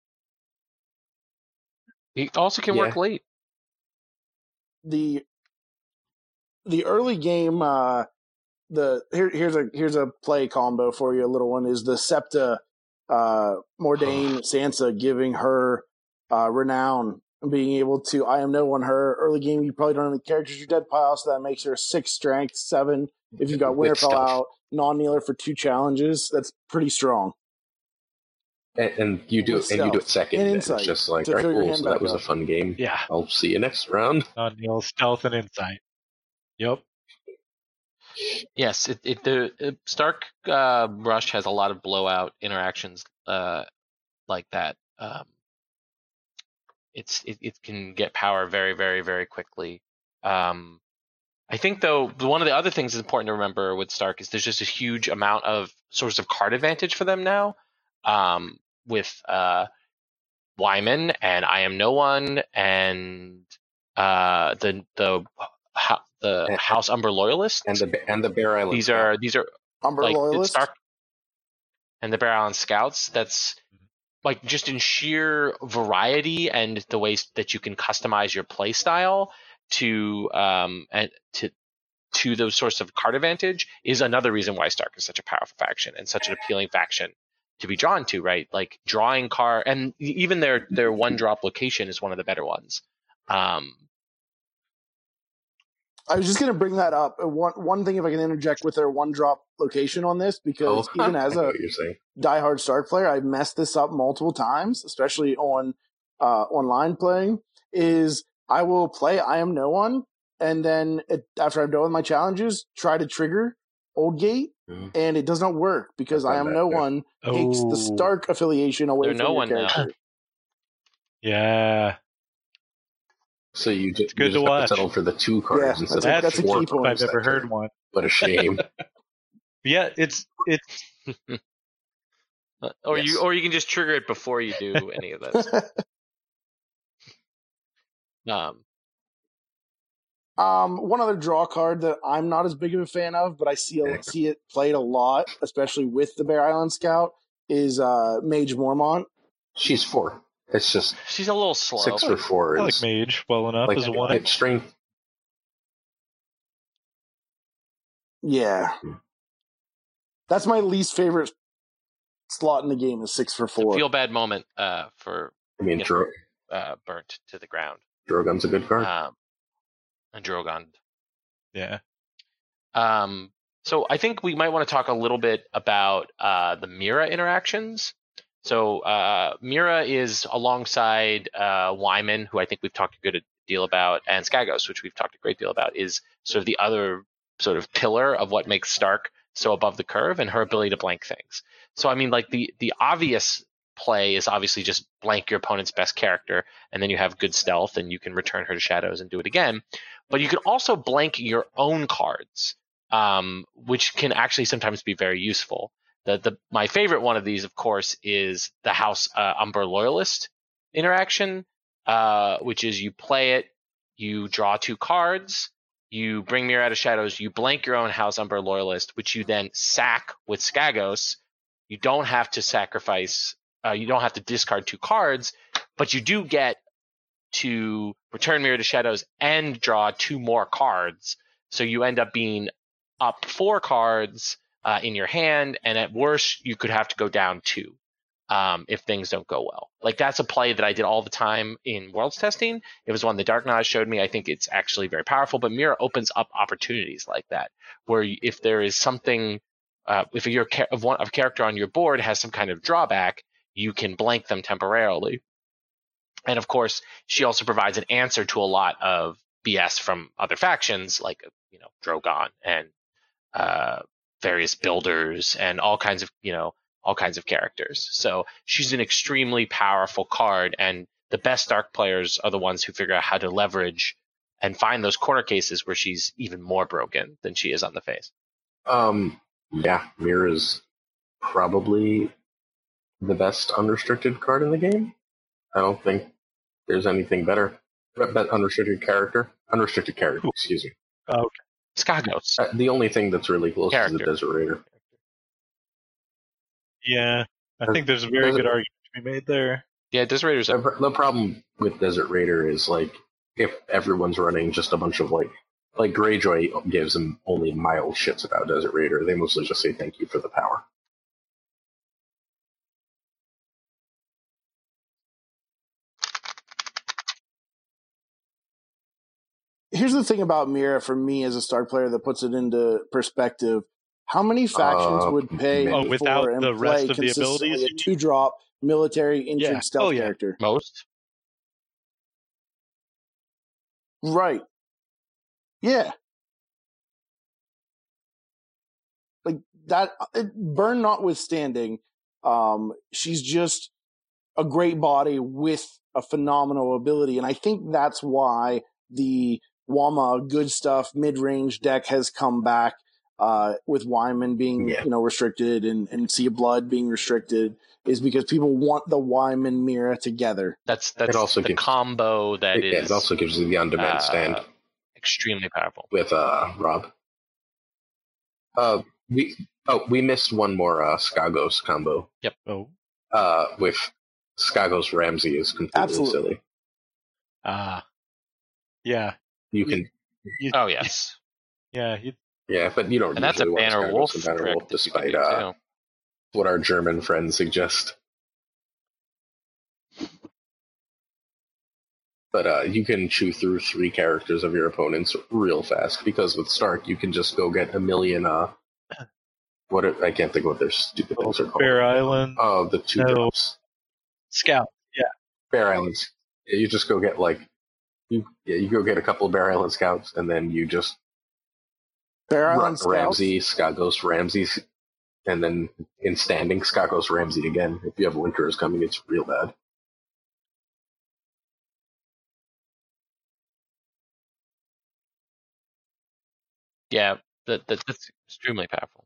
He also can work Yeah. late. the the early game. Uh, the here here's a here's a play combo for you. A little one is the Septa uh, Mordain Sansa giving her uh, renown and being able to I am no one her early game. You probably don't have any characters. Your dead pile, so that makes her six strength, seven. If you've got With Winterfell stealth. out, non-kneeler for two challenges, that's pretty strong. And, and you do With and you do it stealth second. and and insight it's just like, to all right, fill your cool. hand So that back was a up. fun game. Yeah. I'll see you next round. Non-Neil, stealth and insight. Yep. Yes, it, it the it, Stark uh, Rush has a lot of blowout interactions uh, like that. Um, it's it, it can get power very, very, very quickly. Um, I think though one of the other things that's important to remember with Stark is there's just a huge amount of source of card advantage for them now. Um, with uh, Wyman and I Am No One and uh, the the the and, House Umber Loyalist and the and the Bear Island. These are these are Umber like Loyalist? Stark and the Bear Island Scouts. That's like just in sheer variety and the ways that you can customize your play style to um and to to those sorts of card advantage is another reason why Stark is such a powerful faction and such an appealing faction to be drawn to, right? Like drawing card, and even their their one drop location is one of the better ones. Um, I was just going to bring that up. One one thing, if I can interject with their one drop location on this, because Oh, even as I know a what you're saying. diehard Stark player, I've messed this up multiple times, especially on uh, online playing. Is I will play I Am No One, and then it, after I'm done with my challenges, try to trigger Old Gate, Mhm. and it does not work because I've I done Am that, No too. One takes Oh. the Stark affiliation away They're from No your One now. character. Yeah. So you, ju- It's good you just to have watch. to settle for the two cards Yeah, instead that's a- of that's a four key cards. point. If I've ever That heard turn. one. What a shame. Yeah, it's it's or Yes. you or you can just trigger it before you do any of that. Um, Um, one other draw card that I'm not as big of a fan of, but I see a, see it played a lot, especially with the Bear Island Scout, is uh, Mage Mormont. She's four. It's just she's a little slow. six for four. I like Is Mage well enough like as a one. hit strength. Yeah, that's my least favorite slot in the game is six for It's a four. feel bad moment uh, for I mean, Get- Dro- uh, burnt to the ground. Drogon's a good card. Um, and Drogon. Yeah. Um, so I think we might want to talk a little bit about uh, the Mira interactions. So uh, Mira is alongside uh, Wyman, who I think we've talked a good deal about, and Skagos, which we've talked a great deal about, is sort of the other sort of pillar of what makes Stark so above the curve, and her ability to blank things. So I mean, like the the obvious play is obviously just blank your opponent's best character, and then you have good stealth, and you can return her to shadows and do it again. But you can also blank your own cards, um, which can actually sometimes be very useful. The, the my favorite one of these, of course, is the House uh, Umber Loyalist interaction, uh, which is you play it, you draw two cards, you bring Mirror out of Shadows, you blank your own House Umber Loyalist, which you then sack with Skagos. You don't have to sacrifice, uh, you don't have to discard two cards, but you do get to return Mirror to Shadows and draw two more cards. So you end up being up four cards uh, in your hand, and at worst, you could have to go down two um, if things don't go well. Like that's a play that I did all the time in Worlds testing. It was one the Dark Knight showed me. I think it's actually very powerful, but Mirror opens up opportunities like that, where if there is something, uh, if your of one of character on your board has some kind of drawback, you can blank them temporarily. And of course, she also provides an answer to a lot of B S from other factions, like you know Drogon and uh, various builders and all kinds of you know all kinds of characters. So she's an extremely powerful card, and the best Dark players are the ones who figure out how to leverage and find those corner cases where she's even more broken than she is on the face. Um, yeah, Mira's probably the best unrestricted card in the game. I don't think there's anything better. But unrestricted character, unrestricted character. Excuse me. Okay. Skagos. Uh, the only thing that's really close Character. is the Desert Raider. Yeah. I think there's a very Desert- good argument to be made there. Yeah, Desert Raiders. The, pr- the problem with Desert Raider is like if everyone's running just a bunch of like like Greyjoy gives them only mild shits about Desert Raider. They mostly just say thank you for the power. Here's the thing about Mira for me as a Stark player that puts it into perspective. How many factions Uh, would pay Oh, for without and the play rest of the consistently abilities, a you mean? two-drop military injured Yeah. stealth Oh, yeah. character? Most. Right. Yeah. that burn notwithstanding, um, she's just a great body with a phenomenal ability, and I think that's why the Wama good stuff mid-range deck has come back. Uh, with Wyman being, Yeah. you know, restricted and, and Sea of Blood being restricted, is because people want the Wyman Mira together. That's that's It also the gives- combo that yeah, is it also gives you the on-demand uh, stand extremely powerful. with uh, Rob. Uh, we oh we missed one more uh, Skagos combo. Oh. Uh, with Skagos Ramsey is completely Absolutely. silly. Ah. yeah. You can You, Oh yes, yeah. You, yeah, but you don't and that's a usually want Banner Skagos Wolf and Banner trick Wolf, that you can despite do uh, too. what our German friends suggest. But uh, you can chew through three characters of your opponents real fast, because with Stark you can just go get a million. Uh, what are, I can't think of what their stupid oh, things are called. Bear Island. Oh, the two No. drops. Scout. Yeah. Bear Islands. Yeah, you just go get like you. Yeah, you go get a couple of Bear Island scouts, and then you just Bear run Island Scouts. Ramsey, Skagos, Ramsey, and then in standing Skagos, Ramsey again. If you have Winter is coming, it's real bad. Yeah, that, that that's extremely powerful.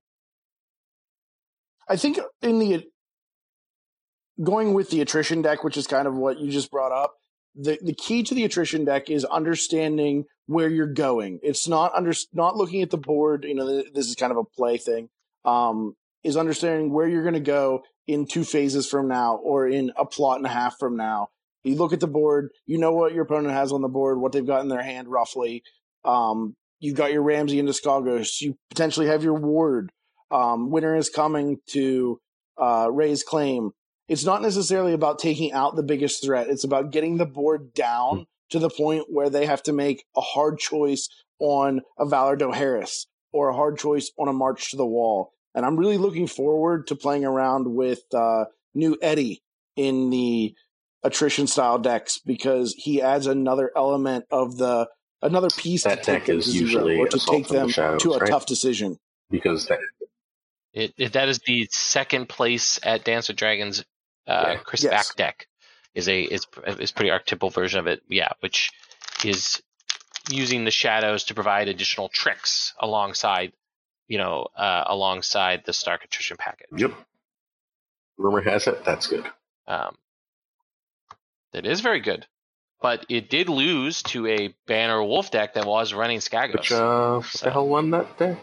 I think in the going with the attrition deck, which is kind of what you just brought up, the the key to the attrition deck is understanding where you're going. It's not under not looking at the board. You know, this is kind of a play thing. Um, is understanding where you're going to go in two phases from now, or in a plot and a half from now. You look at the board. You know what your opponent has on the board, what they've got in their hand roughly. Um, you've got your Ramsey and Skagos. You potentially have your Ward. Um, winter is coming to uh, raise claim. It's not necessarily about taking out the biggest threat. It's about getting the board down to the point where they have to make a hard choice on a Valar Dohaeris or a hard choice on a March to the Wall. And I'm really looking forward to playing around with uh, new Eddie in the attrition style decks, because he adds another element of the another piece That to take deck them is to zero, usually or to Assault take from the them Shadows, to a right? tough decision. Because that, It, it that is the second place at Dance with Dragons. Uh, Yeah. Chris Yes. Back deck is a is is pretty archetypal version of it. Yeah, which is using the shadows to provide additional tricks alongside, you know, uh, alongside the Stark attrition package. yep. Rumor has it that's good. Um, it is very good, but it did lose to a Banner Wolf deck that was running Skagos. Which uh, what So- the hell won that day?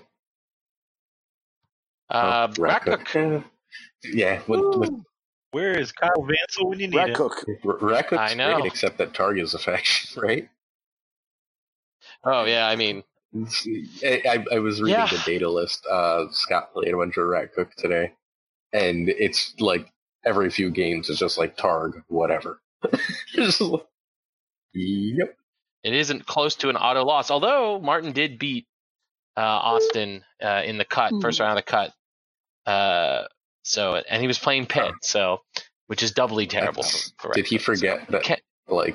uh, Oh, Rakuk. Rakuk. Yeah, with, with Where is Kyle Vansel when you need Rat him? Cook. Rakuk's I know. great, except that Targ is a faction, right? Oh yeah, I mean, I, I, I was reading Yeah. the data list. Uh, Scott played a bunch of Rakuk today, and it's like every few games it's just like Targ, whatever. Just like, yep. it isn't close to an auto loss. Although Martin did beat uh, Austin uh, in the cut, first round of the cut. Uh, so and he was playing Pit, so which is doubly terrible. For, for Did he Rakuk, forget so. that? Can't- Like,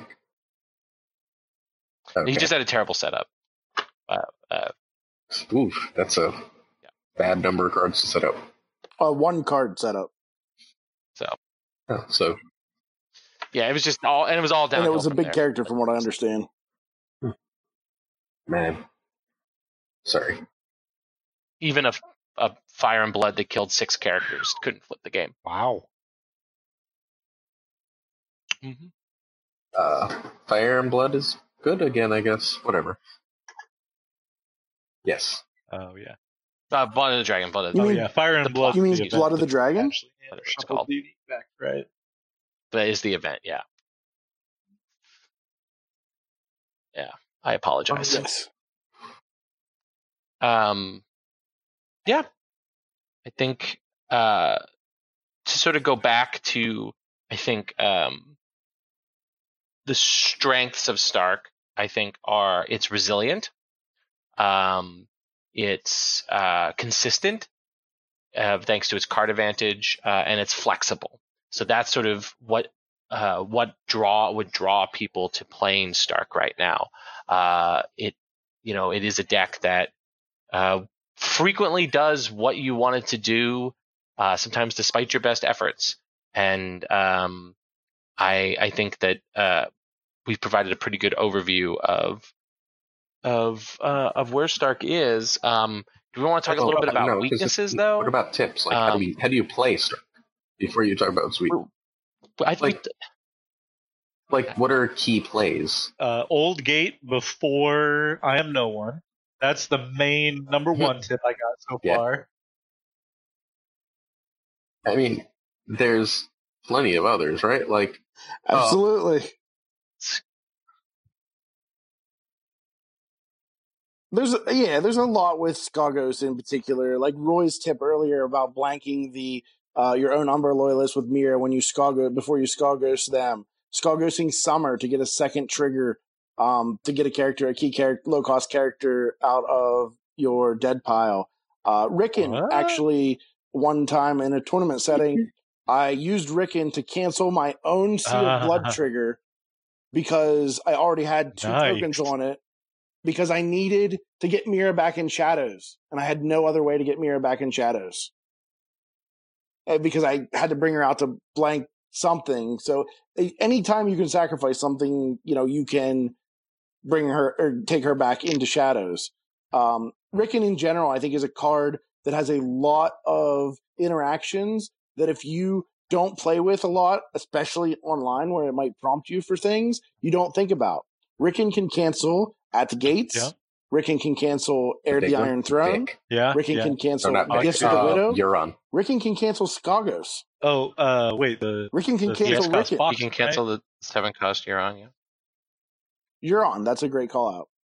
okay. He just had a terrible setup. Uh, uh, Oof, that's a Yeah. bad number of cards to set up. A one card setup. so Oh, so yeah, it was just all, and it was all down. And it was a big character from what I understand. man, sorry. Even a, a Fire and Blood that killed six characters couldn't flip the game. Wow. Mm-hmm. Uh, Fire and Blood is good again, I guess. Whatever. Yes. Oh yeah. Uh, Blood of the Dragon, Blood of the You Oh mean- yeah. Fire and the Blood. plot- You mean the Blood event of the that Dragon? Ashley and Whatever it's Shuffle called. Duty back, right? That is the event. Yeah. Yeah. I apologize. Yes. Um, yeah, I think uh, to sort of go back to, I think um, the strengths of Stark, I think, are it's resilient, um, it's uh, consistent, uh, thanks to its card advantage, uh, and it's flexible. So that's sort of what uh, what draw would draw people to playing Stark right now. Uh, it, you know, it is a deck that. Uh, frequently does what you want it to do, uh, sometimes despite your best efforts. And um, I I think that uh, we've provided a pretty good overview of of uh, of where Stark is. Um, do we want to talk a little bit about no, 'cause weaknesses, if- though? What about tips? Like, how Um, do you how do you play Stark before you talk about Sweet? I think Like, like what are key plays? Uh, Old Gate before I Am No One. That's the main number one tip I got so Yeah. far. I mean, there's plenty of others, right? Like, Absolutely. There's a, yeah, there's a lot with Skagos in particular. Like Roy's tip earlier about blanking the uh, your own Umbra loyalist with Mira when you Skago before you Skagos them. Skagosing Summer to get a second trigger, um, to get a character, a key character, low cost character out of your dead pile. Uh, Rickon What? actually one time in a tournament setting, I used Rickon to cancel my own Seal of Blood Ah. trigger because I already had two Nice. tokens on it. Because I needed to get Mira back in Shadows, and I had no other way to get Mira back in Shadows. And because I had to bring her out to blank something. So anytime you can sacrifice something, you know, you can bring her or take her back into Shadows. Um, Rickon in general, I think, is a card that has a lot of interactions that if you don't play with a lot, especially online where it might prompt you for things, you don't think about. Rickon can cancel at the gates. Yeah. Rickon can cancel Heir to big the one? Iron Throne. Dick. Yeah. Rickon yeah. can No, cancel not Dick. Gifts of the Uh, Widow. Euron. Rickon can cancel Skagos. Oh, uh, wait. The Rickon can the cancel six cost Rickon. box, you can cancel the seven cost you're on. Yeah. Euron, that's a great call out.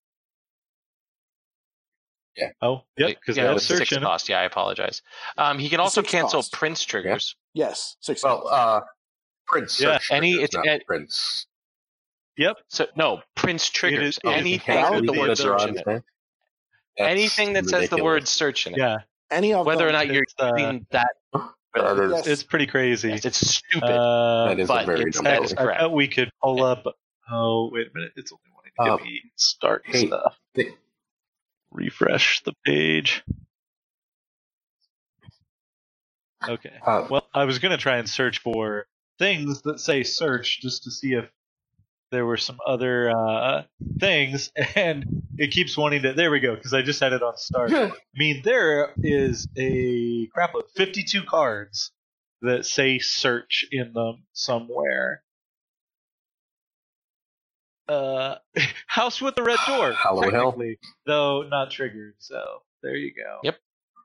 Right? Oh, yep. Because yeah, they it have was six search in it. cost. Yeah, I apologize. Um, he can also Six cancel cost. Prince triggers. Yes, six. Well, uh, Prince. Yeah, Search any- triggers, it's not at- Prince. Yep. So no Prince triggers. is- it is Anything valid. with the Valid. word search in Euron's it. name? That's Anything that says the ridiculous. word search in it. Yeah. Any of Whether or them. not you're It's, uh, using that. That is, Yes. It's pretty crazy. Yes, it's stupid. Uh, that is but a very it's- dumb that play. is I correct. bet we could pull up. Oh, wait a minute. It's only wanting to Uh, give me start hey, stuff. the- Refresh the page. Okay. Uh, Well, I was going to try and search for things that say search just to see if there were some other uh, things, and it keeps wanting to. There we go, because I just had it on start. I mean, there is a crap of fifty-two cards that say search in them somewhere. Uh, House with the Red Door, Hollow Hill. technically, though not triggered. So there you go. Yep.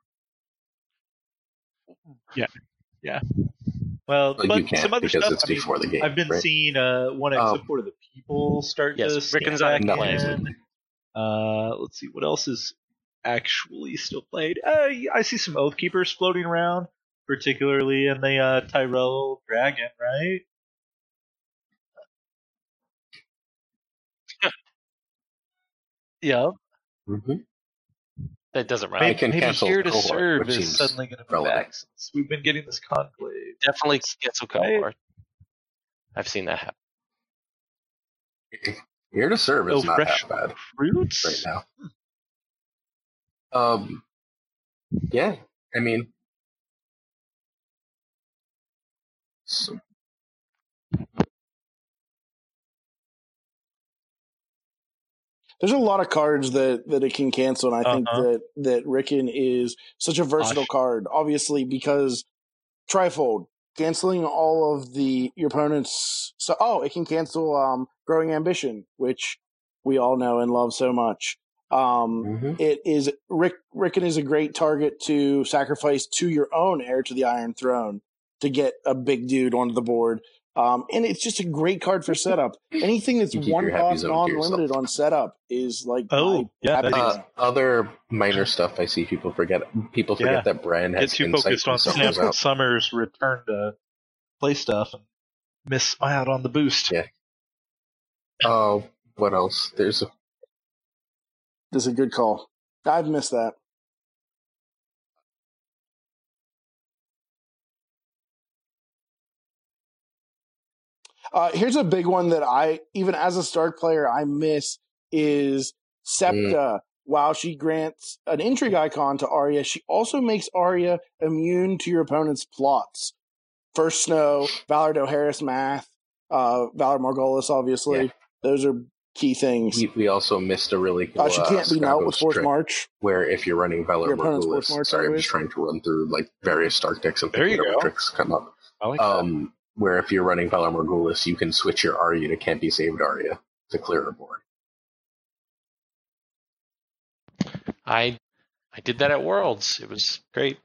Yeah, yeah. Well, Well, but you can't some other because stuff. it's I mean, before the game. I've been right? seeing uh, one X Um, support of the people start yes, to scan Rickon's back on Nothing's in. leaving. Uh, let's see what else is actually still played. Uh, I see some Oathkeepers floating around, particularly in the uh, Tyrell Dragon, right? Yeah, Mhm. That doesn't run. I maybe, can maybe cancel here to Cohort, serve which is seems suddenly going to be relevant. back since we've been getting this conclave. Definitely cancel Right. cohort. I've seen that happen. Here to serve is Oh, not fresh half bad fruits. right now. Um, yeah, I mean, so, There's a lot of cards that, that it can cancel, and I think Uh-huh. that, that Rickon is such a versatile Gosh. card. Obviously, because Trifold, canceling all of the your opponent's. So, oh, it can cancel um, Growing Ambition, which we all know and love so much. Um, mhm. it is Rick. Rickon is a great target to sacrifice to your own Heir to the Iron Throne to get a big dude onto the board. Um, and it's just a great card for setup. Anything that's You keep one your happy cost zone to non-limited yourself. on setup is like Oh, my yeah, happy that is- zone. Uh, other minor stuff I see people forget. People forget Yeah. that Brian Get has too insight focused when on someone goes Sam out. Summer's return to play stuff and miss out on the boost. Yeah. Oh, what else? There's a This is a good call. I've missed that. Uh, here's a big one that I, even as a Stark player, I miss is Septa while she grants an intrigue icon to Arya, she also makes Arya immune to your opponent's plots. First Snow, Valar Dohaeris math, uh, Valar Morghulis, obviously. Yeah. Those are key things. We, we also missed a really cool Uh, she can't uh, be knelt with Skagos Force trick March. where if you're running Valar Your opponent's Force Morghulis, March, sorry, I'm always. just trying to run through like various Stark decks and There you whatever go. tricks come up. I like that. Um, where if you're running Valar Morghulis, you can switch your Arya to Can't Be Saved Arya to clear a board. I I did that at Worlds. It was great.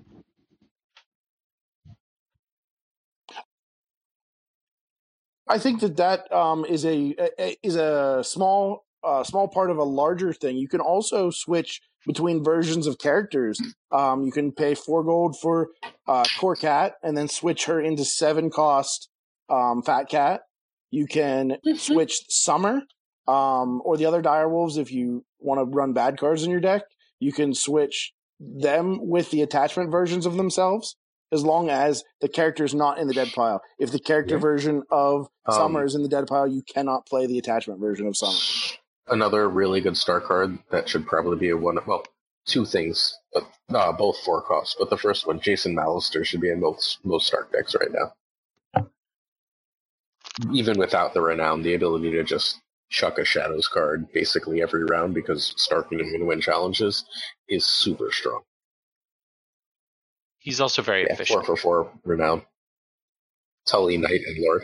I think that that um, is a, a is a small uh, small part of a larger thing. You can also switch between versions of characters. Um, you can pay four gold for uh, Core Cat and then switch her into seven cost um, Fat Cat. You can Mm-hmm. switch Summer um, or the other Direwolves if you want to run bad cards in your deck. You can switch them with the attachment versions of themselves, as long as the character is not in the dead pile. If the character Yeah. version of Um, Summer is in the dead pile, you cannot play the attachment version of Summer. Another really good star card that should probably be a one. Well, two things, but uh, both four costs. But the first one, Jason Mallister, should be in most most Stark decks right now. Even without the renown, the ability to just chuck a Shadows card basically every round because Stark can win challenges is super strong. He's also very Yeah, efficient. four for four renown. Tully, Knight, and Lord.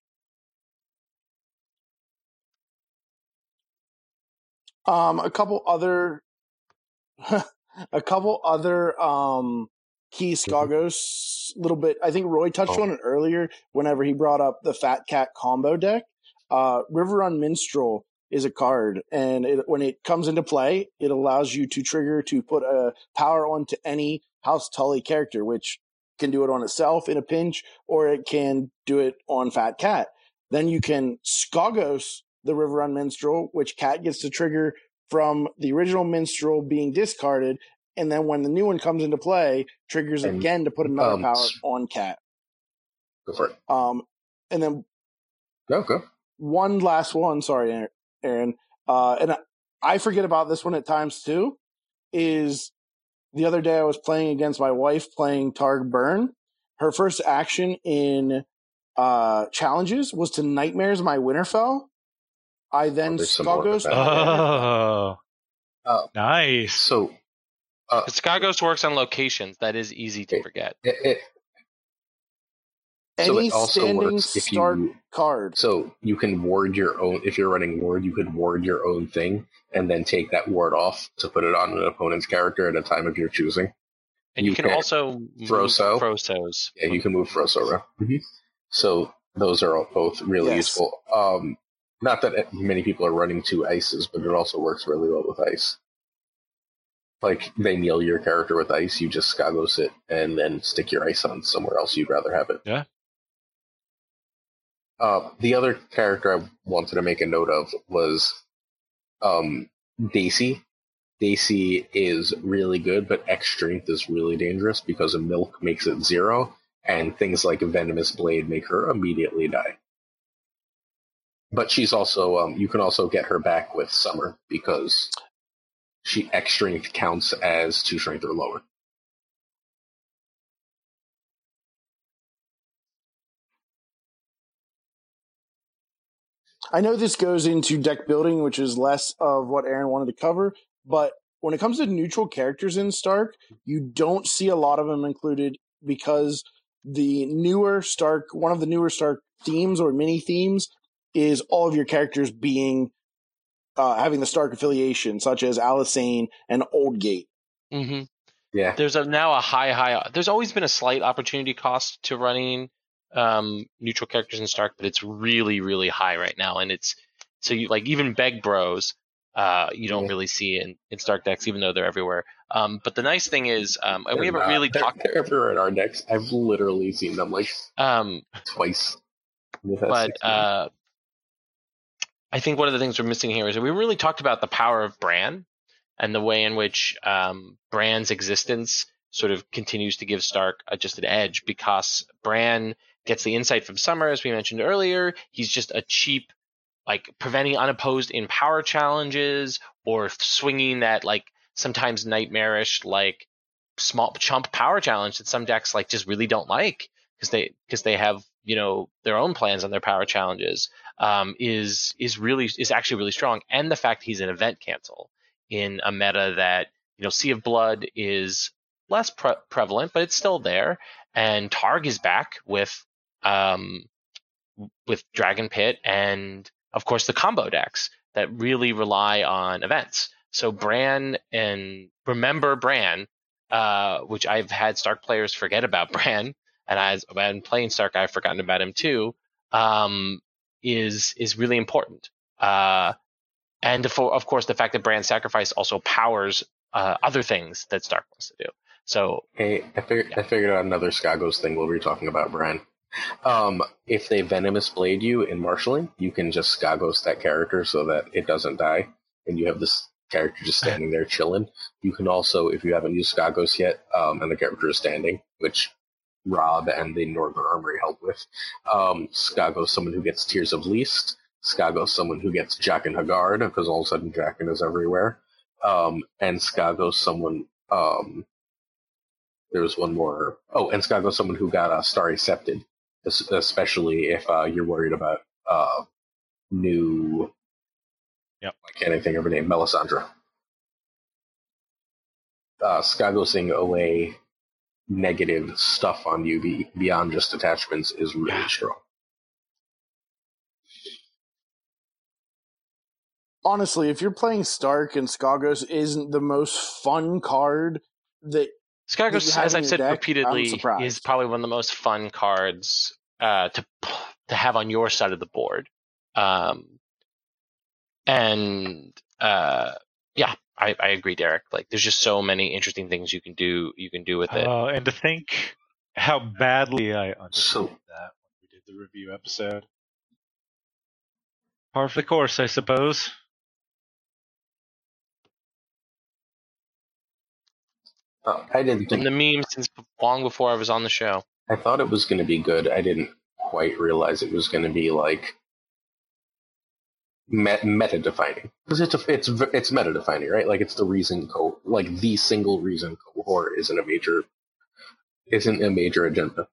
Um, a couple other, a couple other um, key Skagos. Little bit. I think Roy touched Oh. on it earlier. Whenever he brought up the Fat Cat combo deck, uh, Riverrun Minstrel is a card, and it, when it comes into play, it allows you to trigger to put a power onto any House Tully character, which can do it on itself in a pinch, or it can do it on Fat Cat. Then you can Skagos the Riverrun Minstrel, which Cat gets to trigger from the original Minstrel being discarded, and then when the new one comes into play, triggers And, again to put another um, power on Cat. Go for it. Um, and then Go, go. one last one, sorry, Aaron, uh, and I- I forget about this one at times too, is the other day I was playing against my wife playing Targ Burn. Her first action in uh, challenges was to Nightmares my Winterfell. I then Oh, there's some more with Skagos that. my Winterfell. Oh, Uh, nice. so, uh, But Skagos works on locations. That is easy to forget. it, it, so Any it also standing works if start you. card. So you can ward your own. If you're running ward, you could ward your own thing and then take that ward off to put it on an opponent's character at a time of your choosing. And you, you can can also throw move so. Frosos. Yeah, you can move Froso around. Mm-hmm. So those are all both really Yes. useful. Um, not that many people are running two ices, but it also works really well with ice. Like, they kneel your character with ice, you just Skagos it, and then stick your ice on somewhere else you'd rather have it. Yeah. Uh, the other character I wanted to make a note of was um, Daisy. Daisy is really good, but X strength is really dangerous because a milk makes it zero, and things like a venomous blade make her immediately die. But she's also, um, you can also get her back with Summer because she X strength counts as two strength or lower. I know this goes into deck building, which is less of what Aaron wanted to cover, but when it comes to neutral characters in Stark, you don't see a lot of them included because the newer Stark, one of the newer Stark themes or mini themes is all of your characters being uh, having the Stark affiliation, such as Alyssane and Oldgate. Mm-hmm. Yeah. There's a, now a high, high. There's always been a slight opportunity cost to running um, neutral characters in Stark, but it's really, really high right now. And it's so you like even Beg Bros, uh, you don't Yeah. really see in, in Stark decks, even though they're everywhere. Um, but the nice thing is, um, and we They're haven't not- really they're, talked. They're everywhere in our decks. I've literally seen them like Um, twice. in the past but six months. uh, I think one of the things we're missing here is that we really talked about the power of Bran and the way in which um, Bran's existence sort of continues to give Stark uh, just an edge because Bran gets the insight from Summer, as we mentioned earlier. He's just a cheap like preventing unopposed in power challenges, or swinging that like sometimes nightmarish like small chump power challenge that some decks like just really don't like because they because they have you know their own plans on their power challenges, um, is is really is actually really strong. And the fact he's an event cancel in a meta that you know Sea of Blood is less pre- prevalent, but it's still there. And Targ is back with um, with Dragon Pit and of course the combo decks that really rely on events. So Bran, and remember Bran, uh, which I've had Stark players forget about Bran, and as I've been playing Stark, I've forgotten about him too. Um, is is really important. Uh, and for, of course, the fact that Bran's sacrifice also powers uh, other things that Stark wants to do. So, hey, I figured yeah. I figured out another Skagos thing while we were talking about Bran. Um, if they Venomous Blade you in marshalling, you can just Skagos that character so that it doesn't die, and you have this character just standing there chilling. You can also, if you haven't used Skagos yet, um, and the character is standing, which Rob and the Northern Armory help with, um, Skagos someone who gets Tears of Least, Skagos someone who gets Jack and Haggard, because all of a sudden Jaqen is everywhere, um, and Skagos someone, um, there was one more, oh, and Skagos someone who got uh, Starry Septed, especially if uh, you're worried about uh, new, yep. I can't even think of her name, Melisandre. Uh, Skagosing away negative stuff on you be, beyond just attachments is really Yeah. strong. Honestly, if you're playing Stark and Skagos isn't the most fun card that Skagos, as I've said deck, repeatedly, is probably one of the most fun cards uh, to to have on your side of the board. Um, and uh, yeah, I, I agree, Derek. Like, there's just so many interesting things you can do. You can do with it. Uh, and to think how badly I understood So, that when we did the review episode. Par for the course, I suppose. uh, I didn't think And the memes since long before I was on the show. I thought it was going to be good. I didn't quite realize it was going to be like met- meta defining, because it's a, it's it's meta defining, right? Like it's the reason co like the single reason cohort isn't a major isn't a major agenda.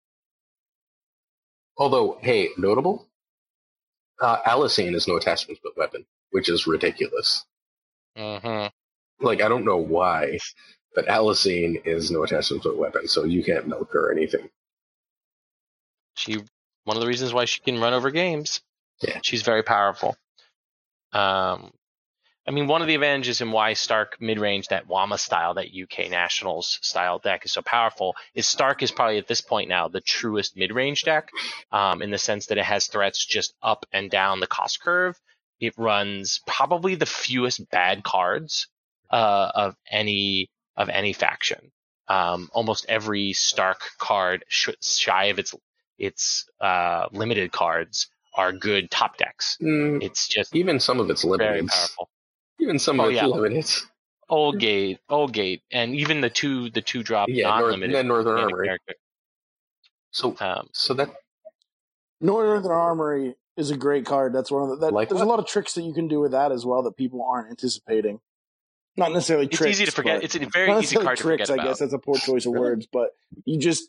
Although, hey, notable, uh, Alicine is no attachments but weapon, which is ridiculous. Mm-hmm. Like I don't know why, but Alicine is no attachments but weapon, so you can't milk her or anything. She one of the reasons why she can run over games. Yeah, she's very powerful. Um, I mean, one of the advantages in why Stark mid-range, that Wama style, that U K Nationals style deck is so powerful, is Stark is probably at this point now the truest mid-range deck, um, in the sense that it has threats just up and down the cost curve. It runs probably the fewest bad cards uh, of any of any faction. Um, almost every Stark card sh- shy of its its uh, limited cards are good top decks. mm, It's just even some of its limited. very powerful. Even some Oh, of its yeah. limited. Old Gate, Old Gate, and even the two the two drop Yeah, non North, limited yeah, Northern Armory. character. So, Um, so that Northern Armory is a great card. That's one of the. That, Like there's what? a lot of tricks that you can do with that as well that people aren't anticipating. Not necessarily it's tricks. easy to forget. but- It's a very not easy necessarily card tricks, to forget I guess about. that's a poor choice of Really? words, but you just.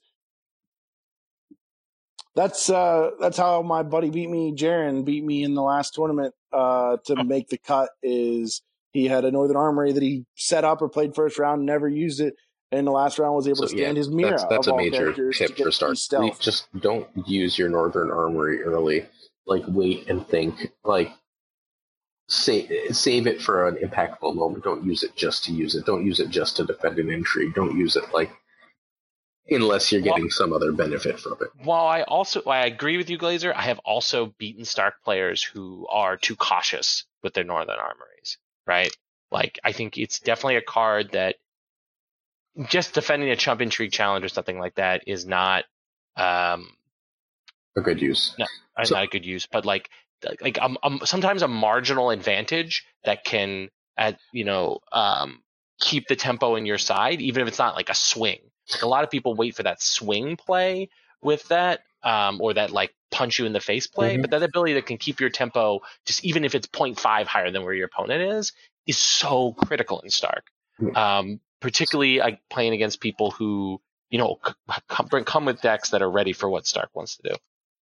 That's uh that's how my buddy beat me. Jaren beat me in the last tournament uh, to Oh. make the cut. Is he had a Northern Armory that he set up or played first round, never used it, and in the last round was able So to stand yeah, his Mira that's that's of a all major characters to tip get for Stark. the stealth. Just don't use your Northern Armory early. Like wait and think. Like save save it for an impactful moment. Don't use it just to use it. Don't use it just to defend an intrigue. Don't use it like unless you're Well- getting some other benefit from it. While I also while I agree with you, Glazer, I have also beaten Stark players who are too cautious with their Northern Armories. Right? Like I think it's definitely a card that just defending a Chump Intrigue challenge or something like that is not um A good use. uh, So- not a good use, but like like um, um, sometimes a marginal advantage that can at you know um, keep the tempo in your side, even if it's not like a swing. Like a lot of people wait for that swing play with that, um, or that like punch you in the face play. Mhm. But that ability that can keep your tempo, just even if it's zero point five higher than where your opponent is, is so critical in Stark. Um, particularly like playing against people who, you know, come, come with decks that are ready for what Stark wants to do.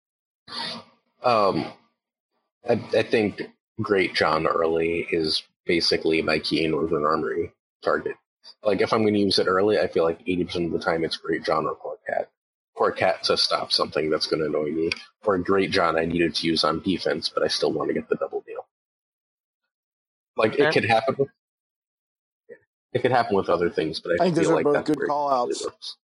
Um, I, I think Great John early is basically my key Northern Armory target. Like, if I'm going to use it early, I feel like eighty percent of the time it's Great John or Core Cat. Core Cat to stop something that's going to annoy me. Or Great John I needed to use on defense, but I still want to get the double deal. Like, it Fair. could happen with, it could happen with other things, but I, I think those feel are like both that's good where it call outs. really works.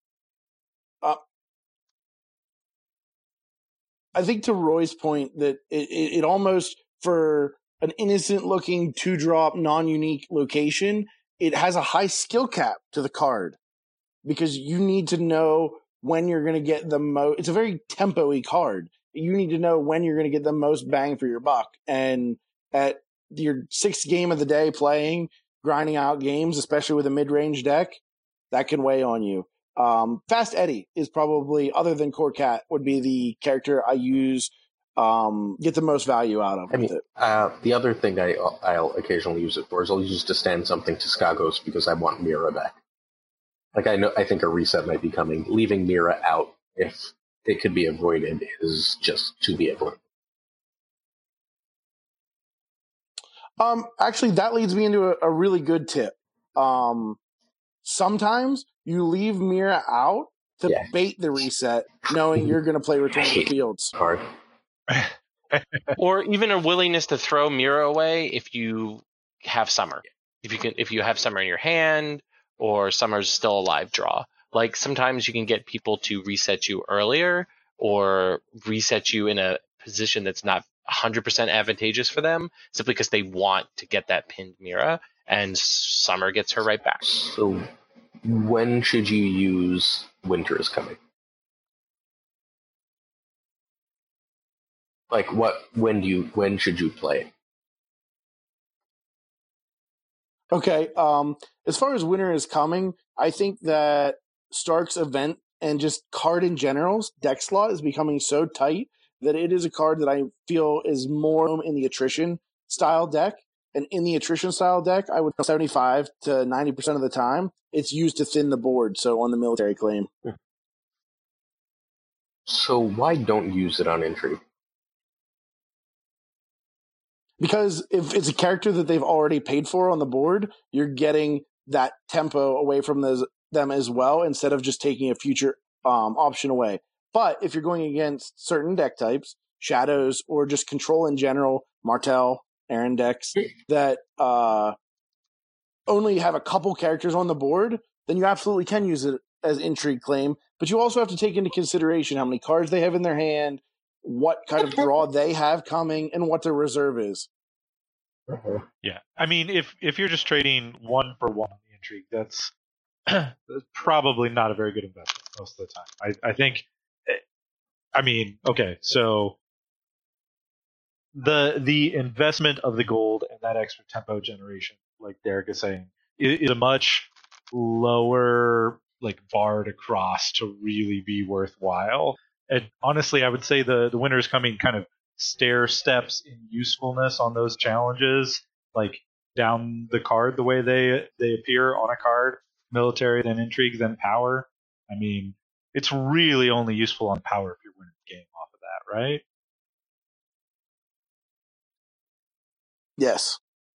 I think to Roy's point that it, it, it almost, for an innocent looking two drop non unique location, it has a high skill cap to the card because you need to know when you're going to get the most. It's a very tempo-y card. You need to know when you're going to get the most bang for your buck. And at your sixth game of the day playing, grinding out games, especially with a mid range deck, that can weigh on you. Um, Fast Eddie is probably, other than Core Cat, would be the character I use, um, get the most value out of I with mean, it. uh, the other thing I, I'll occasionally use it for is I'll use to stand something to Skagos because I want Mira back. Like, I know, I think a reset might be coming. Leaving Mira out, if it could be avoided, is just to be avoided. Um, actually, that leads me into a, a really good tip. Um, sometimes you leave Mira out to Yeah. bait the reset, knowing you're going to play Return to the Fields. Hard. Or even a willingness to throw Mira away if you have Summer. If you can, if you have Summer in your hand, or Summer's still a live draw. Like, sometimes you can get people to reset you earlier, or reset you in a position that's not one hundred percent advantageous for them, simply because they want to get that pinned Mira, and Summer gets her right back. So, when should you use Winter is Coming? Like, what? When do you? When should you play it? Okay. Um, as far as Winter is Coming, I think that Stark's event and just card in general's deck slot is becoming so tight that it is a card that I feel is more in the attrition style deck. And in the attrition style deck, I would seventy-five to ninety percent of the time, it's used to thin the board. So on the military claim. So why don't use it on Intrigue? Because if it's a character that they've already paid for on the board, you're getting that tempo away from those, them as well, instead of just taking a future um, option away. But if you're going against certain deck types, Shadows, or just control in general, Martel, Aaron decks, that uh, only have a couple characters on the board, then you absolutely can use it as Intrigue claim. But you also have to take into consideration how many cards they have in their hand, what kind of draw they have coming, and what their reserve is. Uh-huh. Yeah, I mean, if if you're just trading one for one on the Intrigue, that's, that's probably not a very good investment most of the time. I, I think, I mean, okay, so the the investment of the gold and that extra tempo generation, like Derek is saying, is, is a much lower like bar to cross to really be worthwhile. And honestly, I would say the the Winter is Coming kind of stair steps in usefulness on those challenges, like down the card the way they they appear on a card: military, then intrigue, then power. I mean, it's really only useful on power if you're winning the game off of that, right? Yes.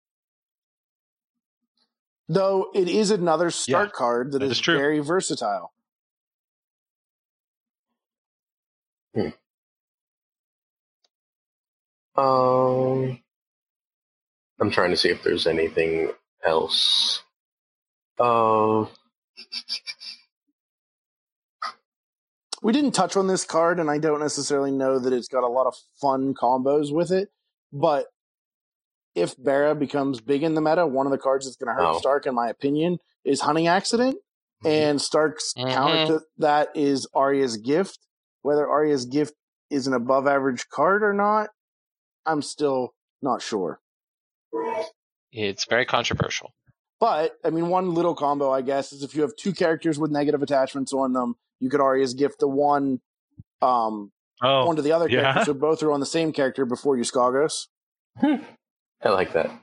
Though it is another start Yeah, card that, that is, is true. very versatile. Hmm. Um, I'm trying to see if there's anything else. Uh, We didn't touch on this card, and I don't necessarily know that it's got a lot of fun combos with it. But if Barra becomes big in the meta, one of the cards that's going to hurt Oh. Stark, in my opinion, is Hunting Accident. And Stark's Mhm. counter to that is Arya's Gift. Whether Arya's Gift is an above average card or not, I'm still not sure. It's very controversial. But, I mean, one little combo, I guess, is if you have two characters with negative attachments on them, you could Arya's Gift the one um, Oh, onto the other yeah? character, so both are on the same character before you Skagos. I like that.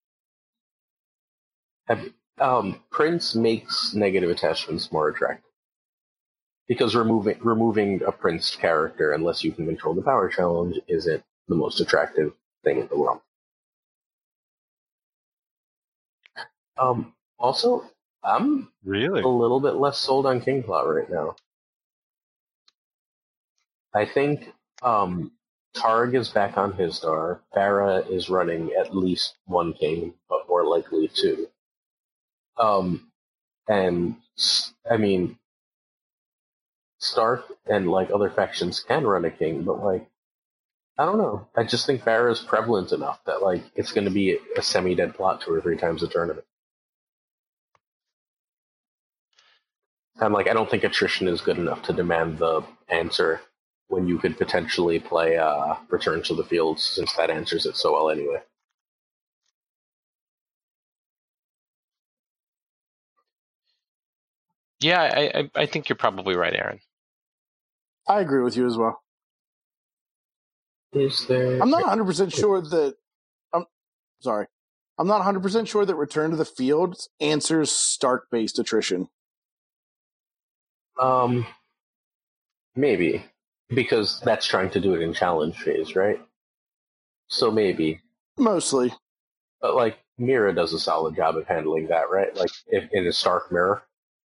Have, um, Prince makes negative attachments more attractive. Because removing removing a Prince character, unless you can control the power challenge, isn't the most attractive thing in the world. Um, also, I'm Really? a little bit less sold on Kingplot right now. I think um, Targ is back on his star. Farah is running at least one king, but more likely two. Um, and I mean, Stark and like other factions can run a king, but like I don't know. I just think Farah is prevalent enough that like it's going to be a semi-dead plot two or three times a tournament. And like I don't think attrition is good enough to demand the answer when you could potentially play uh, Return to the Fields, since that answers it so well anyway. Yeah, I, I, I think you're probably right, Aaron. I agree with you as well. Is there? I'm not one hundred percent sure that. I'm sorry. I'm not one hundred percent sure that Return to the Fields answers Stark-based attrition. Um, maybe because that's trying to do it in challenge phase, right? So maybe, Mostly. but like Mira does a solid job of handling that, right? Like if in a Stark mirror.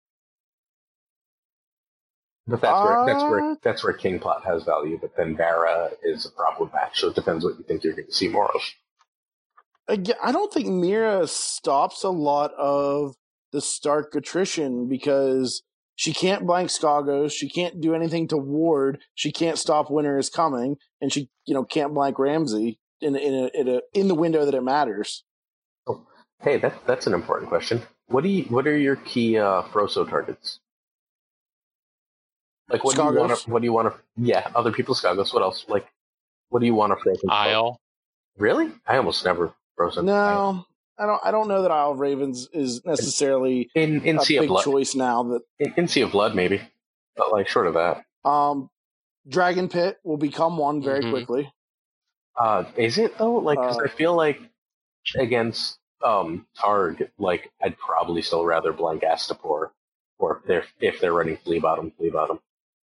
But that's where that's where Uh, that's where Kingplot has value. But then Bara is a problem match, so it depends what you think you're going to see more of. Again, I don't think Mira stops a lot of the Stark attrition because she can't blank Skagos, she can't do anything to ward, she can't stop Winter is Coming, and she you know can't blank Ramsey in in a, in, a, in the window that it matters. Oh, hey, that that's an important question. What do you what are your key uh, Froso targets? Like what do you want Skagos. to what do you want to yeah other people's Skagos? What else? Like what do you want to Frozen? Isle. Really? I almost never Frozen. No, I don't. I don't know that Isle of Ravens is necessarily In in a Sea of big Blood. choice now. That In, in Sea of Blood, maybe, but like short of that. um, Dragon Pit will become one very Mhm. quickly. Uh, is it though? Like, because Uh, I feel like against um Targ, like I'd probably still rather blank Astapor, or if they're if they're running Flea Bottom, Flea Bottom.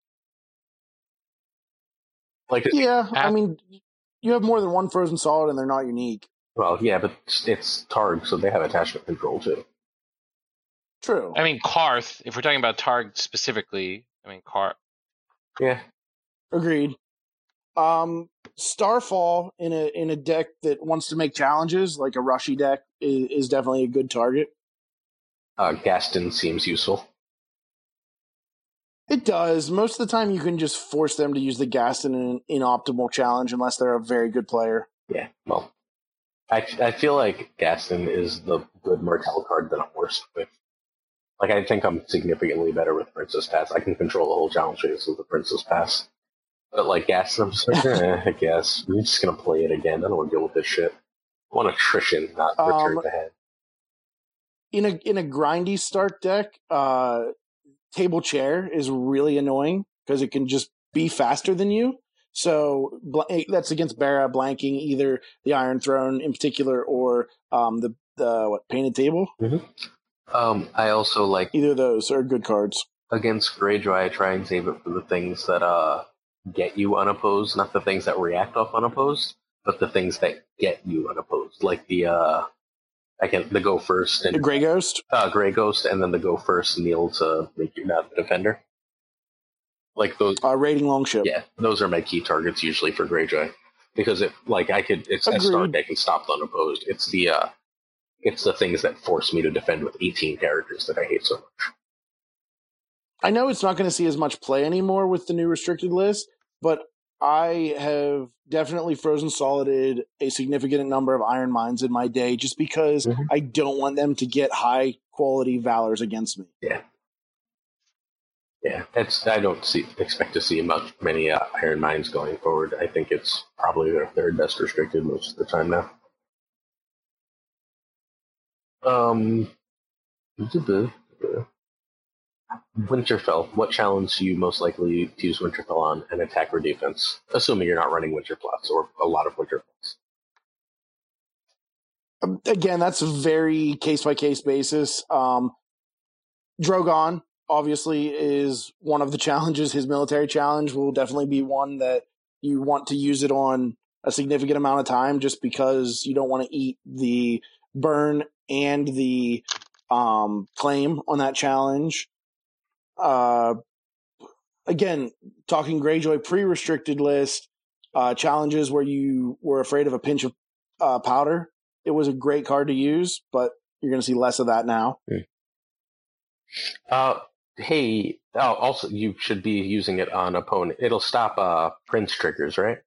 Like, Yeah, I At- mean, you have more than one frozen solid, and they're not unique. well, yeah, but it's Targ, so they have attachment control too. True. I mean, Karth, if we're talking about Targ specifically, I mean, Karth. Yeah, Agreed. Um, Starfall in a in a deck that wants to make challenges, like a Rushy deck, is, is definitely a good target. uh, Gaston seems useful. It does. Most of the time, you can just force them to use the Gaston in an inoptimal challenge unless they're a very good player. Yeah, well, I I feel like Gaston is the good Martell card that I'm worst with. Like, I think I'm significantly better with Princess Pass. I can control the whole challenge phase with the Princess Pass. But, like, Gaston, I'm just like, eh, I guess. I'm just gonna play it again. I don't want to deal with this shit. I want attrition, not return Um, to head. In a in a grindy start deck, uh, Table Chair is really annoying because it can just be faster than you. So bl- that's against Bara blanking either the Iron Throne in particular or um, the the what Painted Table. Um, I also like, Either of those are good cards. against Greyjoy, I try and save it for the things that uh get you unopposed, not the things that react off unopposed, but the things that get you unopposed, like the uh, I can the go first The and Grey Ghost. uh, Grey Ghost, and then the go first kneel to make you not a defender. Like those, Uh, Raiding Longship. yeah, those are my key targets usually for Greyjoy, because it like I could it's as Stark Agreed. I can stop the unopposed. It's the uh, it's the things that force me to defend with eighteen characters that I hate so much. I know it's not going to see as much play anymore with the new restricted list, but I have definitely frozen solided a significant number of Iron Mines in my day just because Mhm. I don't want them to get high quality Valors against me. Yeah, yeah. It's I don't see expect to see much many uh, Iron Mines going forward. I think it's probably their third best restricted most of the time now. Um. Winterfell. What challenge do you most likely to use Winterfell on, an attack or defense? Assuming you're not running winter plots or a lot of winter plots. Again, that's a very case by case basis. Um, Drogon obviously is one of the challenges. His military challenge will definitely be one that you want to use it on a significant amount of time, just because you don't want to eat the burn and the um, claim on that challenge. Uh, again, talking Greyjoy pre-restricted list uh, challenges where you were afraid of a pinch of uh, powder. It was a great card to use, but you're going to see less of that now. Uh, hey, oh, also you should be using it on opponent. It'll stop uh, Prince triggers, right?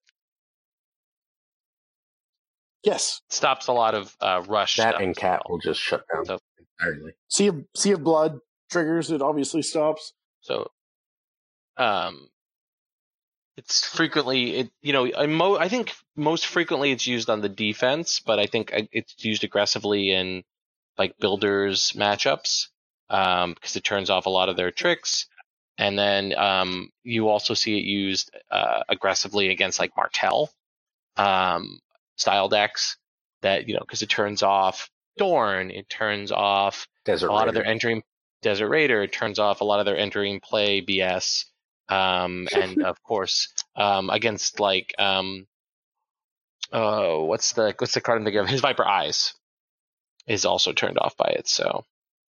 Yes. Stops a lot of uh, rush. That stuff and as Cat well. will just shut down So- entirely. Sea of, sea of Blood triggers, it obviously stops. So, um, it's frequently it you know I, mo- I think most frequently it's used on the defense, but I think it's used aggressively in like builders matchups um, because it turns off a lot of their tricks, and then um, you also see it used uh, aggressively against like Martell um, style decks that you know because it turns off Dorne, it turns off Desert a lot Raider. of their entering Desert Raider, it turns off a lot of their entering play B S. Um, and of course, um, against like, um, oh, what's the what's the card I'm thinking of? His Viper Eyes is also turned off by it. So,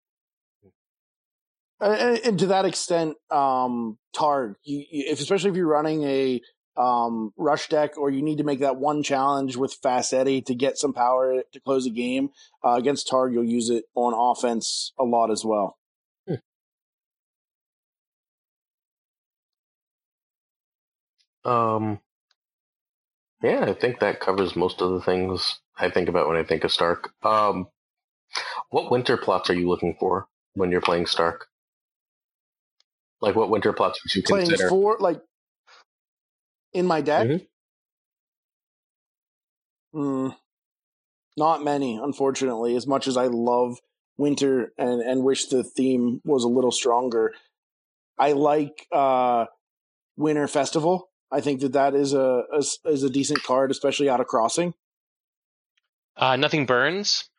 And, and to that extent, um, Targ, you, you, if, especially if you're running a um, rush deck or you need to make that one challenge with Fast Eddie to get some power to close a game, uh, against Targ, you'll use it on offense a lot as well. Um, yeah, I think that covers most of the things I think about when I think of Stark. Um, what winter plots are you looking for when you're playing Stark? Like, what winter plots would you Playing consider? four, like, in my deck? Mhm. Mm, not many, unfortunately, as much as I love winter and, and wish the theme was a little stronger. I like uh, Winter Festival. I think that that is a, a is a decent card, especially out of Crossing. uh, Nothing Burns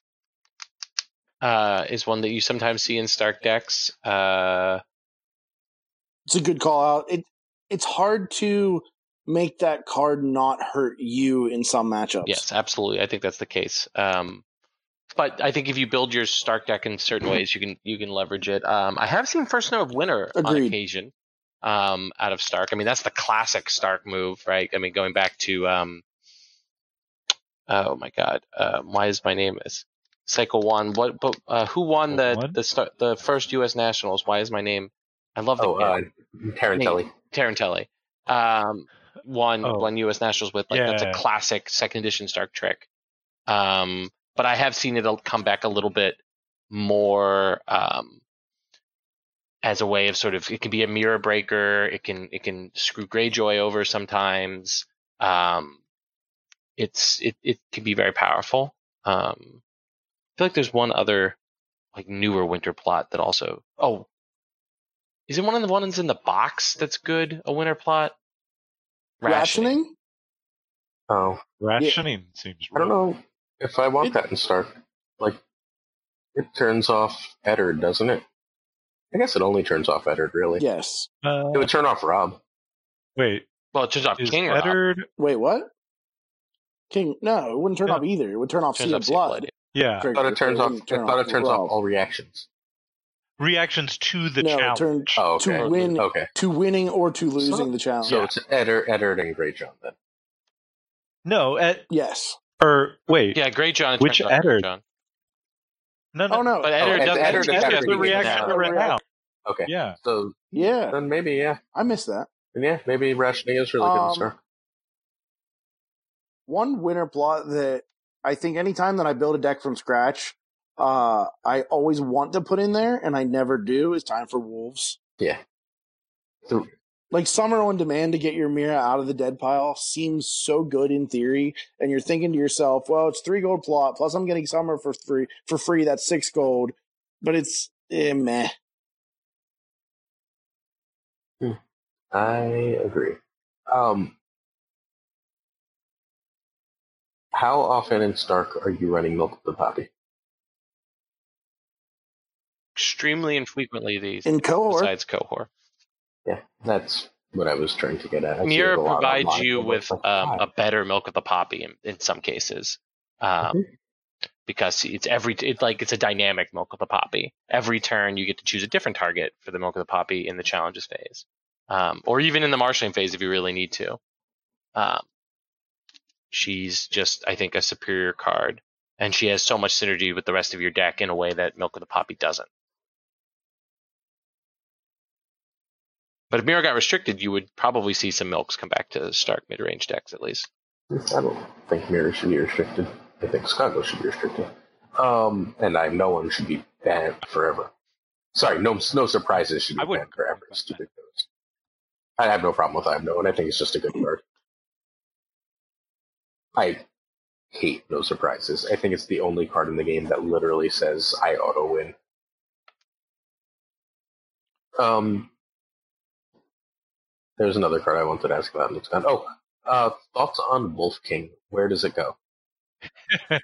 uh, is one that you sometimes see in Stark decks. Uh, It's a good call out. It it's hard to make that card not hurt you in some matchups. yes, absolutely. I think that's the case. Um, but I think if you build your Stark deck in certain ways, you can you can leverage it. Um, I have seen First Snow of Winter on Agreed. occasion um, out of Stark. I mean, that's the classic Stark move, right? I mean, going back to um, oh my god, uh, why is my name is Cycle One? What? But uh, who won the One? the start, the first U S Nationals? Why is my name? I love the Oh, uh, Tarantelli. Tarantelli. Um, won Oh. won U S Nationals with like that's a Yeah. classic second edition Stark trick. Um, but I have seen it come back a little bit more um, as a way of sort of it can be a mirror breaker. It can it can screw Greyjoy over sometimes. Um, it's it it can be very powerful. Um, I feel like there's one other like newer winter plot that also oh is it one of the ones in the box that's good a winter plot? Rationing? Oh, Rationing seems. I don't know if I want It- that in Stark. Like, it turns off Eddard, doesn't it? I guess it only turns off Eddard, really. Yes. Uh, It would turn off Rob. wait, Well, it turns off is King Rob. Eddard? Wait, what? King? No, it wouldn't turn Yeah. off either. It would turn off Turns Sea off of Sea of Blood. Blood. Yeah, I trigger, thought it turns but off. wouldn't I turn thought off it turns Rob. off all reactions. reactions to the No, it challenge. turned Oh, okay. to win, Okay. to winning or to losing So- the challenge. So Yeah. it's Eddard, Eddard and Greyjoy then. No, Ed, Yes. or wait, Yeah, Great John. it Which turns off Great Eddard? John. no, no, Oh no. But Eddard Oh, doesn't. Eddard Eddard, attacker Eddard's the begins reaction now. to right now. Okay. Yeah, So Yeah, then maybe yeah, I missed that. and yeah, maybe rationing is really good in Um, Stark. One winter plot that I think anytime that I build a deck from scratch, uh, I always want to put in there, and I never do, is Time for Wolves. Yeah. So, Like Summer on Demand to get your Mira out of the dead pile seems so good in theory, and you're thinking to yourself, well, it's three gold plot, plus I'm getting Summer for free, for free, that's six gold, but it's eh, meh. I agree. Um, how often in Stark are you running Milk of the Poppy? Extremely infrequently these In days, Cohort, besides Cohort. Yeah, that's what I was trying to get at. I see it Mirror a lot provides online. you I'm with like, um, why? a better Milk of the Poppy in, in some cases. Um, Mhm. Because it's every it's like it's a dynamic Milk of the Poppy. Every turn you get to choose a different target for the Milk of the Poppy in the challenges phase, um, or even in the marshaling phase if you really need to. Um, she's just, I think, a superior card, and she has so much synergy with the rest of your deck in a way that Milk of the Poppy doesn't. But if Mirror got restricted, you would probably see some Milks come back to Stark mid-range decks at least. I don't think Mirror should be restricted. I think Skago should be restricted. Um, and I no one should be banned forever. Sorry, no no surprises should be I wouldn't banned forever. complain about Stupid goes. I have no problem with I have no, and I think it's just a good card. I hate no surprises. I think it's the only card in the game that literally says I auto win. Um, there's another card I wanted to ask about. Looks Oh, uh, thoughts on Wolf King? Where does it go? it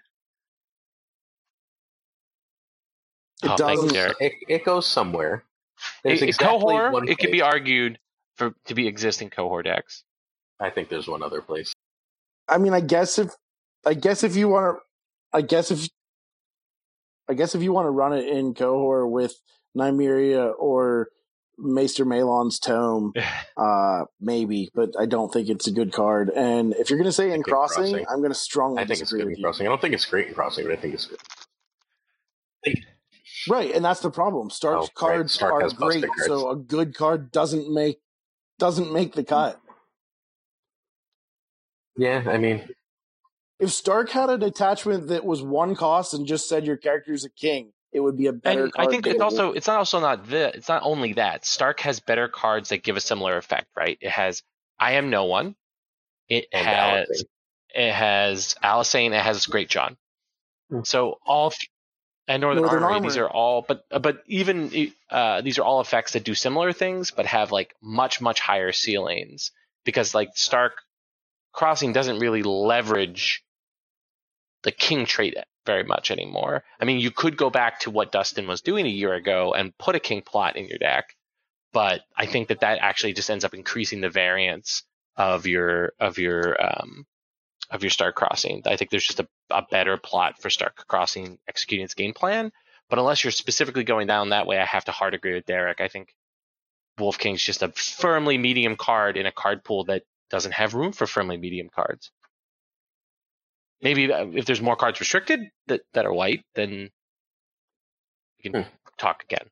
Oh, thanks, doesn't. Derek. It, it goes somewhere. There's It, exactly Cohort, one it could be place. argued for to be existing Cohort decks. I think there's one other place. I mean, I guess if, I guess if you want to, I guess if, I guess if you want to run it in Cohort with Nymeria or Maester Malon's Tome, uh, maybe, but I don't think it's a good card. And if you're going to say in crossing, crossing, I'm going to strongly I think it's disagree good with in you. crossing. I don't think it's great in crossing, but I think it's good. Right, and that's the problem. Stark's Oh, right. cards Stark are has busted great, cards. so a good card doesn't make doesn't make the cut. Yeah, I mean, If Stark had an attachment that was one cost and just said your character's a king, it would be a better And card. I think than it's it also it's not also not the it's not only that. Stark has better cards that give a similar effect, right? It has I Am No One. It and has Alicent. it has Alicent. It has Great John. Hmm. So all th- and Northern, Northern Armory, Armory. These are all, but but even uh, these are all effects that do similar things, but have like much much higher ceilings because like Stark Crossing doesn't really leverage the king trait very much anymore. I mean, you could go back to what Dustin was doing a year ago and put a king plot in your deck, but I think that that actually just ends up increasing the variance of your of your um, of your Stark Crossing. I think there's just a, a better plot for Stark Crossing executing its game plan. But unless you're specifically going down that way, I have to hard agree with Derek. I think Wolf King's just a firmly medium card in a card pool that doesn't have room for firmly medium cards. Maybe if there's more cards restricted that, that are white, then we can Hmm. talk again.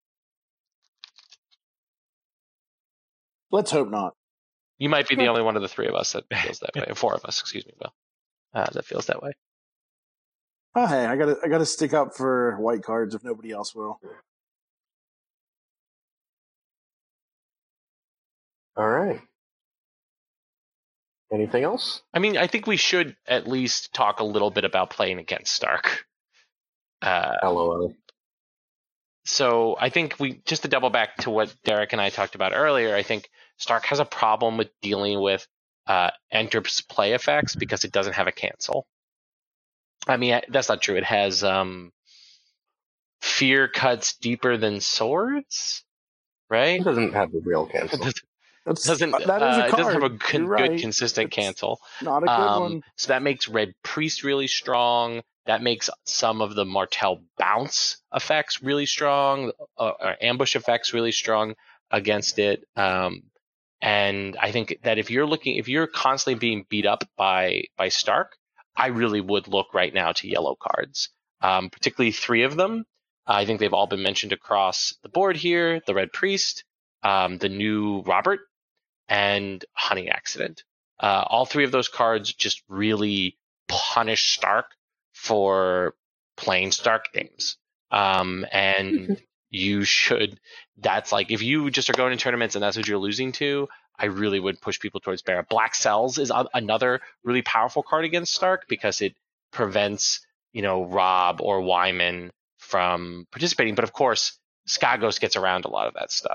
Let's hope not. You might be the only one of the three of us that feels that way. Or four of us, excuse me, Will, uh, that feels that way. Oh, hey, I gotta I gotta stick up for white cards if nobody else will. All right. Anything else? I mean, I think we should at least talk a little bit about playing against Stark. Uh, LOL. So I think we just to double back to what Derek and I talked about earlier. I think Stark has a problem with dealing with uh, Enterp's play effects because it doesn't have a cancel. I mean, that's not true. It has um, fear cuts deeper than swords, right? It doesn't have the real cancel. It doesn't That's, that is a uh, it card. doesn't have a con- You're right. good consistent It's cancel. Not a good Um, one. so that makes Red Priest really strong. That makes some of the Martell bounce effects really strong, uh, or ambush effects really strong against it. Um, and I think that if you're looking, if you're constantly being beat up by by Stark, I really would look right now to yellow cards, um, particularly three of them. I think they've all been mentioned across the board here: the Red Priest, um, the new Robert, and Hunting Accident. Uh, all three of those cards just really punish Stark for playing Stark games. Um, and you should, that's like, if you just are going to tournaments and that's what you're losing to, I really would push people towards Barra. Black Cells is another really powerful card against Stark because it prevents, you know, Rob or Wyman from participating. But of course, Skagos gets around a lot of that stuff.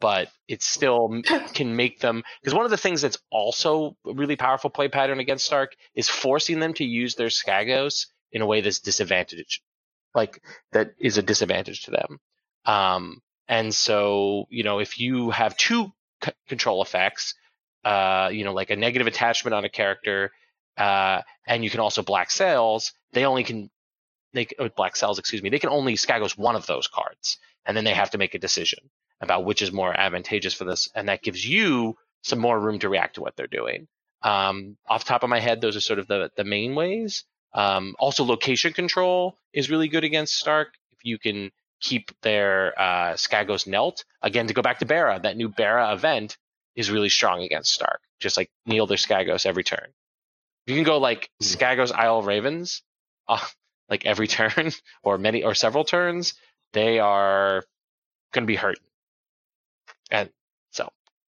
but it still can make them, because one of the things that's also a really powerful play pattern against Stark is forcing them to use their Skagos in a way that's disadvantaged, like that is a disadvantage to them. Um, and so, you know, if you have two c- control effects, uh, you know, like a negative attachment on a character, uh, and you can also black sails, they only can, they oh, black cells, excuse me, they can only Skagos one of those cards, and then they have to make a decision about which is more advantageous for this, and that gives you some more room to react to what they're doing. Um, off the top of my head, those are sort of the, the main ways. Um, also, location control is really good against Stark. If you can keep their uh, Skagos knelt, again, to go back to Bara, that new Bara event is really strong against Stark. Just like kneel their Skagos every turn. You can go like Skagos Isle of Ravens, uh, like every turn or many or several turns. They are going to be hurt. And so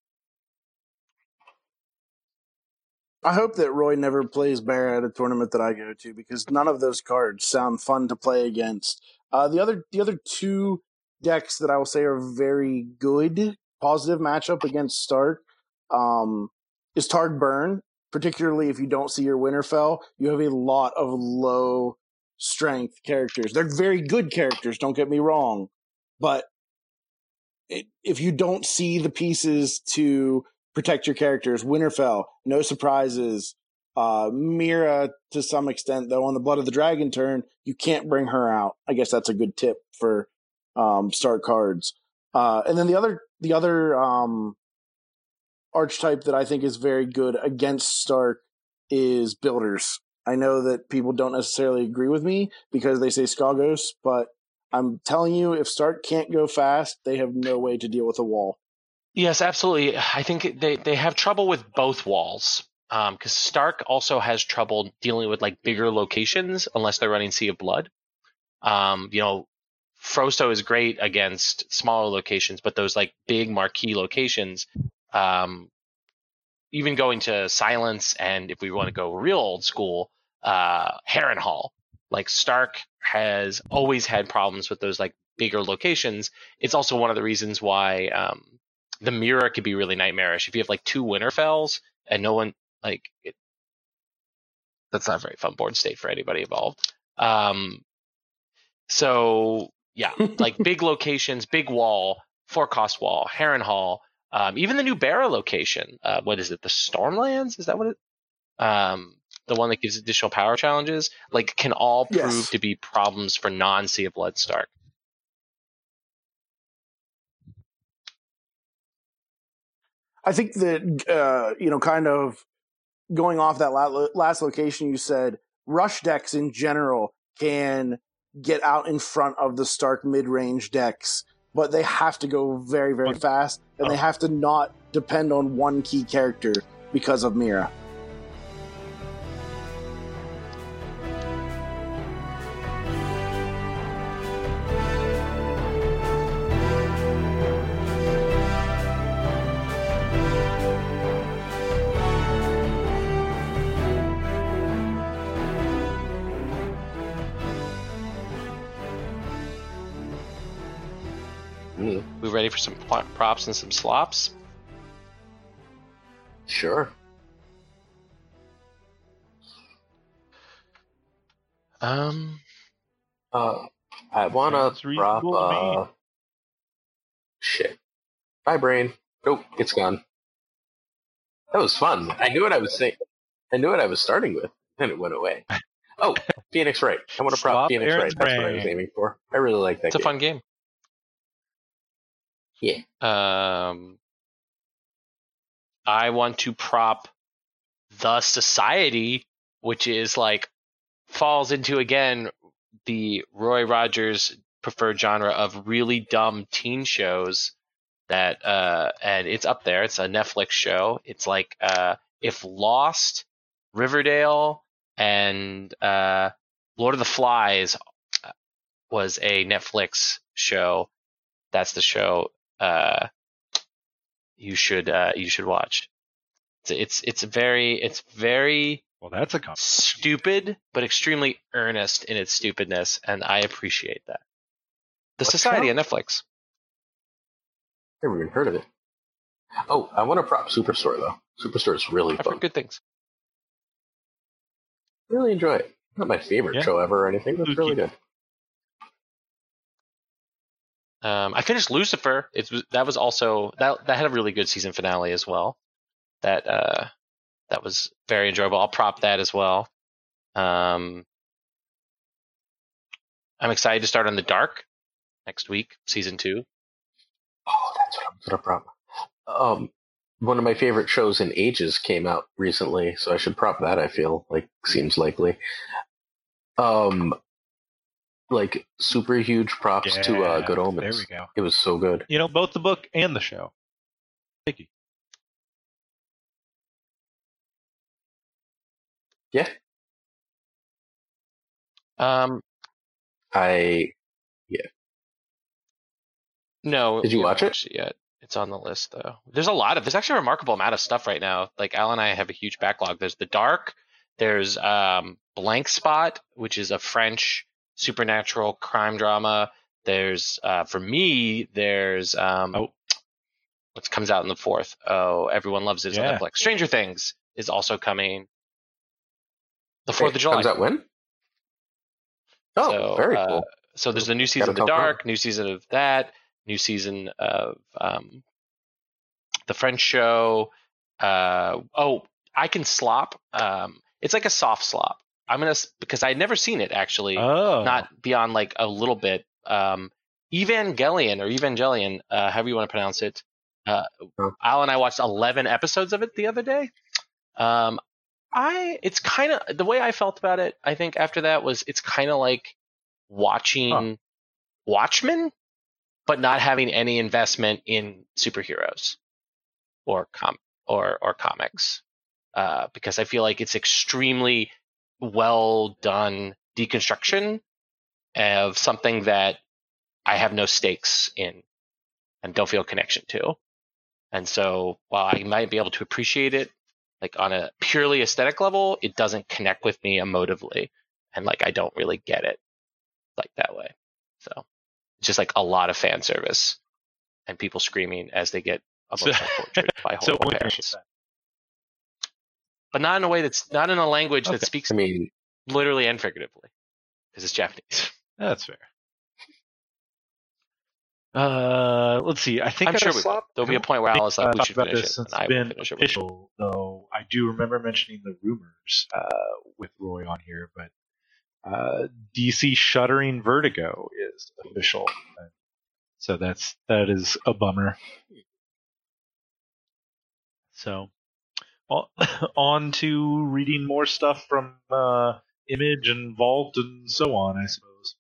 I hope that Roy never plays Bear at a tournament that I go to, because none of those cards sound fun to play against. Uh, the other the other two decks that I will say are very good, positive matchup against Stark, um, is Targ Burn. Particularly if you don't see your Winterfell, you have a lot of low strength characters. They're very good characters, don't get me wrong, but it, if you don't see the pieces to protect your characters, Winterfell, no surprises. Uh, Mira, to some extent, though, on the Blood of the Dragon turn, you can't bring her out. I guess that's a good tip for um, Stark cards. Uh, and then the other, the other um, archetype that I think is very good against Stark is Builders. I know that people don't necessarily agree with me because they say Skagos, but I'm telling you, if Stark can't go fast, they have no way to deal with a wall. yes, absolutely. I think they, they have trouble with both walls, because um, Stark also has trouble dealing with like bigger locations unless they're running Sea of Blood. Um, you know, Frosto is great against smaller locations, but those like big marquee locations, um, even going to Silence, and if we want to go real old school, uh, Harrenhal. Like Stark has always had problems with those like bigger locations. It's also one of the reasons why um, the mirror could be really nightmarish. If you have like two Winterfells and no one like it, that's not a very fun board state for anybody involved. Um, so yeah, like big locations, big wall, four cost wall, Harrenhal, um, even the new Bara location. Uh, what is it? The Stormlands? Is that what it? Um, the one that gives additional power challenges, like can all prove Yes. to be problems for non-Sea of Blood Stark. I think that, uh, you know, kind of going off that last location you said, rush decks in general can get out in front of the Stark mid-range decks, but they have to go very, very fast, and they have to not depend on one key character because of Mira. We ready for some props and some slops? Sure. Um, Uh, I want Sounds to drop. reasonable to me. Uh, shit. Bye, brain. Nope, it's gone. That was fun. I knew what I was saying. I knew what I was starting with, and it went away. Oh, Phoenix Wright. I want to prop Slop Phoenix Aaron's Wright. That's what I was brain. aiming for. I really like that it's a game. fun game. Yeah. Um, I want to prop the Society, which is like falls into again the Roy Rogers preferred genre of really dumb teen shows that uh and it's up there. It's a Netflix show. It's like uh if Lost, Riverdale, and uh Lord of the Flies was a Netflix show, that's the show uh you should uh you should watch. It's it's, it's very it's very Well, that's a com- stupid, but extremely earnest in its stupidness, and I appreciate that. The What Society show? on Netflix. Never even heard of it. Oh, I want to prop Superstore though. Superstore is really I've fun. heard good things. Really enjoy it. Not my favorite Yeah. show ever or anything, but it's really good. Um, I finished Lucifer. It was that was also that that had a really good season finale as well. That uh, that was very enjoyable. I'll prop that as well. Um, I'm excited to start on The Dark next week, season two. Oh, that's what I'm gonna prop. Um, one of my favorite shows in ages came out recently, so I should prop that. I feel like seems likely. Um, like super huge props to uh, Yeah, Good Omens. there we go. It was so good. You know, both the book and the show. Thank you. Yeah, Um, I no, Did you we watch haven't it? watched it yet. It's on the list though. There's a lot of there's actually a remarkable amount of stuff right now. Like Al and I have a huge backlog. There's The Dark. There's um, Blank Spot, which is a French supernatural crime drama. There's uh, for me, there's um, Oh. what comes out in the fourth. Oh, everyone loves it. It's Yeah. on Netflix. Stranger Things is also coming. The fourth Wait, of July. comes out when? Oh, So, very uh, cool. So there's the new season of The tell Tom. Dark, new season of that, new season of um, the French show. Uh, oh, I Can Slop. Um, it's like a soft slop. I'm gonna because I'd never seen it actually, Oh. not beyond like a little bit. Um, Evangelion or Evangelion, uh, however you want to pronounce it. Uh, Oh. Al and I watched eleven episodes of it the other day. Um, I it's kind of the way I felt about it. I think after that was it's kind of like watching Huh. Watchmen, but not having any investment in superheroes or com or or comics, uh, because I feel like it's extremely well done deconstruction of something that I have no stakes in and don't feel a connection to. And so while I might be able to appreciate it like on a purely aesthetic level, it doesn't connect with me emotively. And like I don't really get it like that way. So it's just like a lot of fan service and people screaming as they get emotionally tortured by So horrible what- parents. But not in a way that's not in a language that Okay. speaks I mean, literally and figuratively. Because it's Japanese. That's fair. Uh, let's see. I think I'm at sure a we will. slop, There'll be a I point where don't Alice like think we I should talked about finish this it, since and I it's will been finish it with you. official, though I do remember mentioning the rumors uh, with Roy on here, but uh, D C shuttering Vertigo is official, so that's that is a bummer. So, on, on to reading more stuff from uh, Image and Vault and so on, I suppose.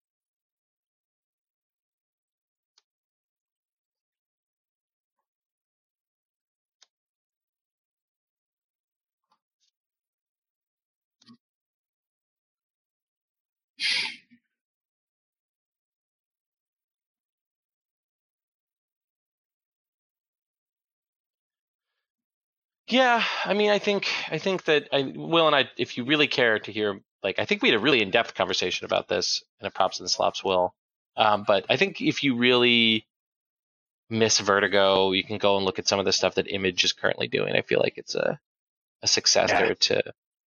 Yeah, I mean, I think I think that I, Will and I, if you really care to hear, like, I think we had a really in-depth conversation about this in a props and slops, Will. Um, but I think if you really miss Vertigo, you can go and look at some of the stuff that Image is currently doing. I feel like it's a a successor Yeah. to.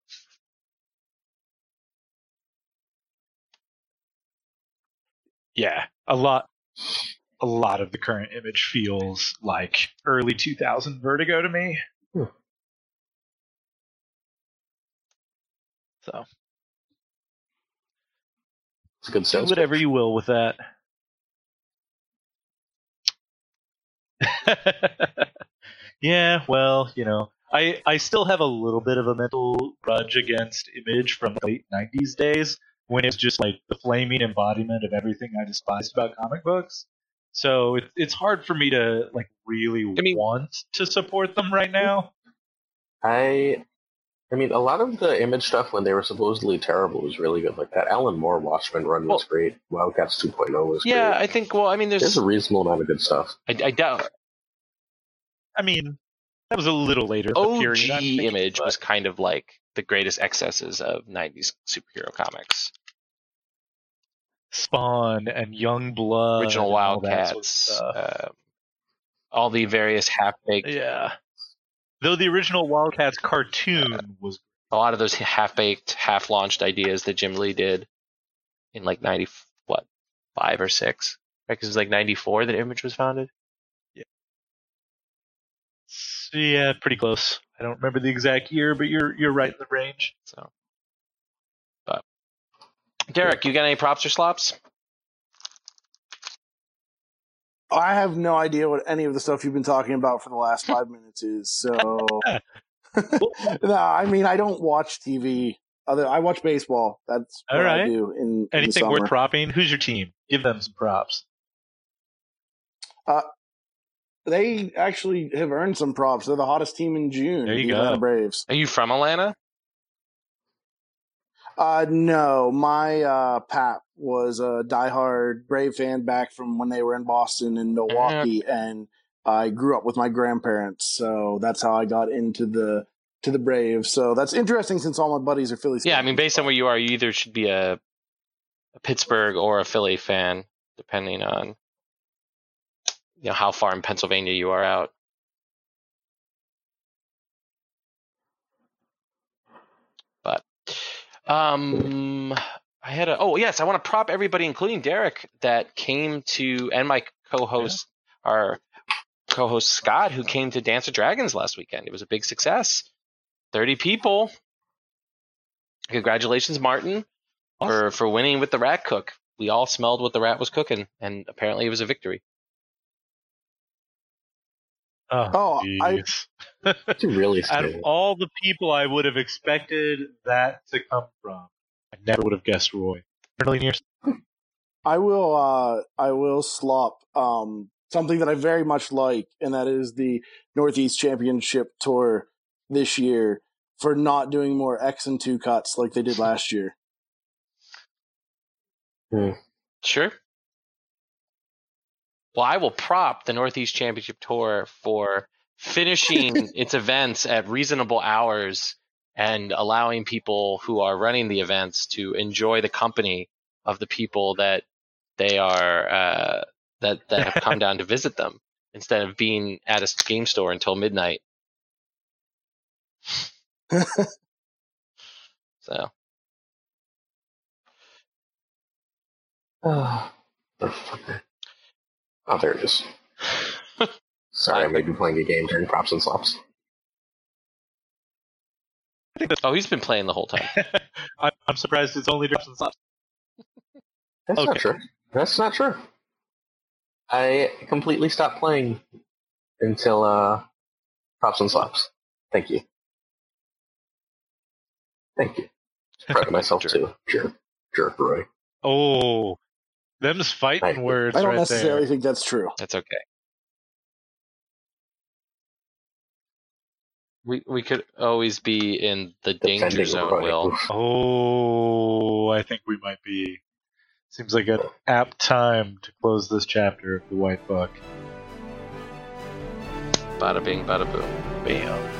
Yeah, a lot. A lot of the current Image feels like early two thousand Vertigo to me. Hmm. So it's a good do sales whatever pitch. you will with that. Yeah, well, you know, I I still have a little bit of a mental grudge against Image from the late nineties days when it's just like the flaming embodiment of everything I despised about comic books. So it, it's hard for me to like really I mean- want to support them right now. I, I mean, a lot of the Image stuff when they were supposedly terrible was really good. Like that Alan Moore Watchmen run was Well- great. Wildcats two point oh was Yeah, great. I think. Well, I mean, There's there's. a reasonable amount of good stuff. I, I doubt I mean, that was a little later. in the O period, I'm G thinking, Image but- was kind of like the greatest excesses of nineties superhero comics. Spawn and Young Blood, Original and all that sort of Wildcats. stuff. uh, all the various half-baked, Yeah. Though the original Wildcats cartoon was a lot of those half-baked, half-launched ideas that Jim Lee did in like ninety, what, five or six? Right, because it was like ninety-four that Image was founded. yeah, pretty close. I don't remember the exact year, but you're you're right in the range. So, but Derek, you got any props or slops? I have no idea what any of the stuff you've been talking about for the last five minutes is. So, no, I mean, I don't watch T V. Other, I watch baseball. That's what All right. I do. In, in the Anything summer. worth propping? Who's your team? Give them some props. They actually have earned some props. They're the hottest team in June. There you the go. Atlanta Braves. Are you from Atlanta? Uh, no, my uh, Pat was a diehard Brave fan back from when they were in Boston and Milwaukee, and I grew up with my grandparents, so that's how I got into the to the Braves. So that's interesting since all my buddies are Phillies. Yeah, I mean, based on where you are, you either should be a, a Pittsburgh or a Philly fan, depending on you know how far in Pennsylvania you are out. But um, I had a oh yes, I want to prop everybody, including Derek, that came to and my co-host, yeah. our co-host Scott, who came to Dance of Dragons last weekend. It was a big success. thirty people. Congratulations, Martin, awesome. for, for winning with the rat cook. We all smelled what the rat was cooking, and apparently it was a victory. Oh, oh I, it's really out of all the people I would have expected that to come from, I never would have guessed Roy. Years. I will. Uh, I will slop um, something that I very much like, and that is the Northeast Championship Tour this year for not doing more X and two cuts like they did last year. Hmm. Sure. Well, I will prop the Northeast Championship Tour for finishing its events at reasonable hours and allowing people who are running the events to enjoy the company of the people that they are uh, that that have come down to visit them instead of being at a game store until midnight. So. Oh, oh, there it is. Sorry, I may be playing a game during props and slops. Oh, he's been playing the whole time. I'm surprised it's only drops and slops. That's okay. not true. That's not true. I completely stopped playing until uh, props and slops. Thank you. Thank you. Proud of myself too. Jerk, jerk, Roy. Oh, them's fighting words. I don't right necessarily there. think that's true. That's okay. We we could always be in the danger Defending zone, Roy. Will. Oh, I think we might be. Seems like an apt time to close this chapter of the White Book. Bada bing, bada boom. Bam.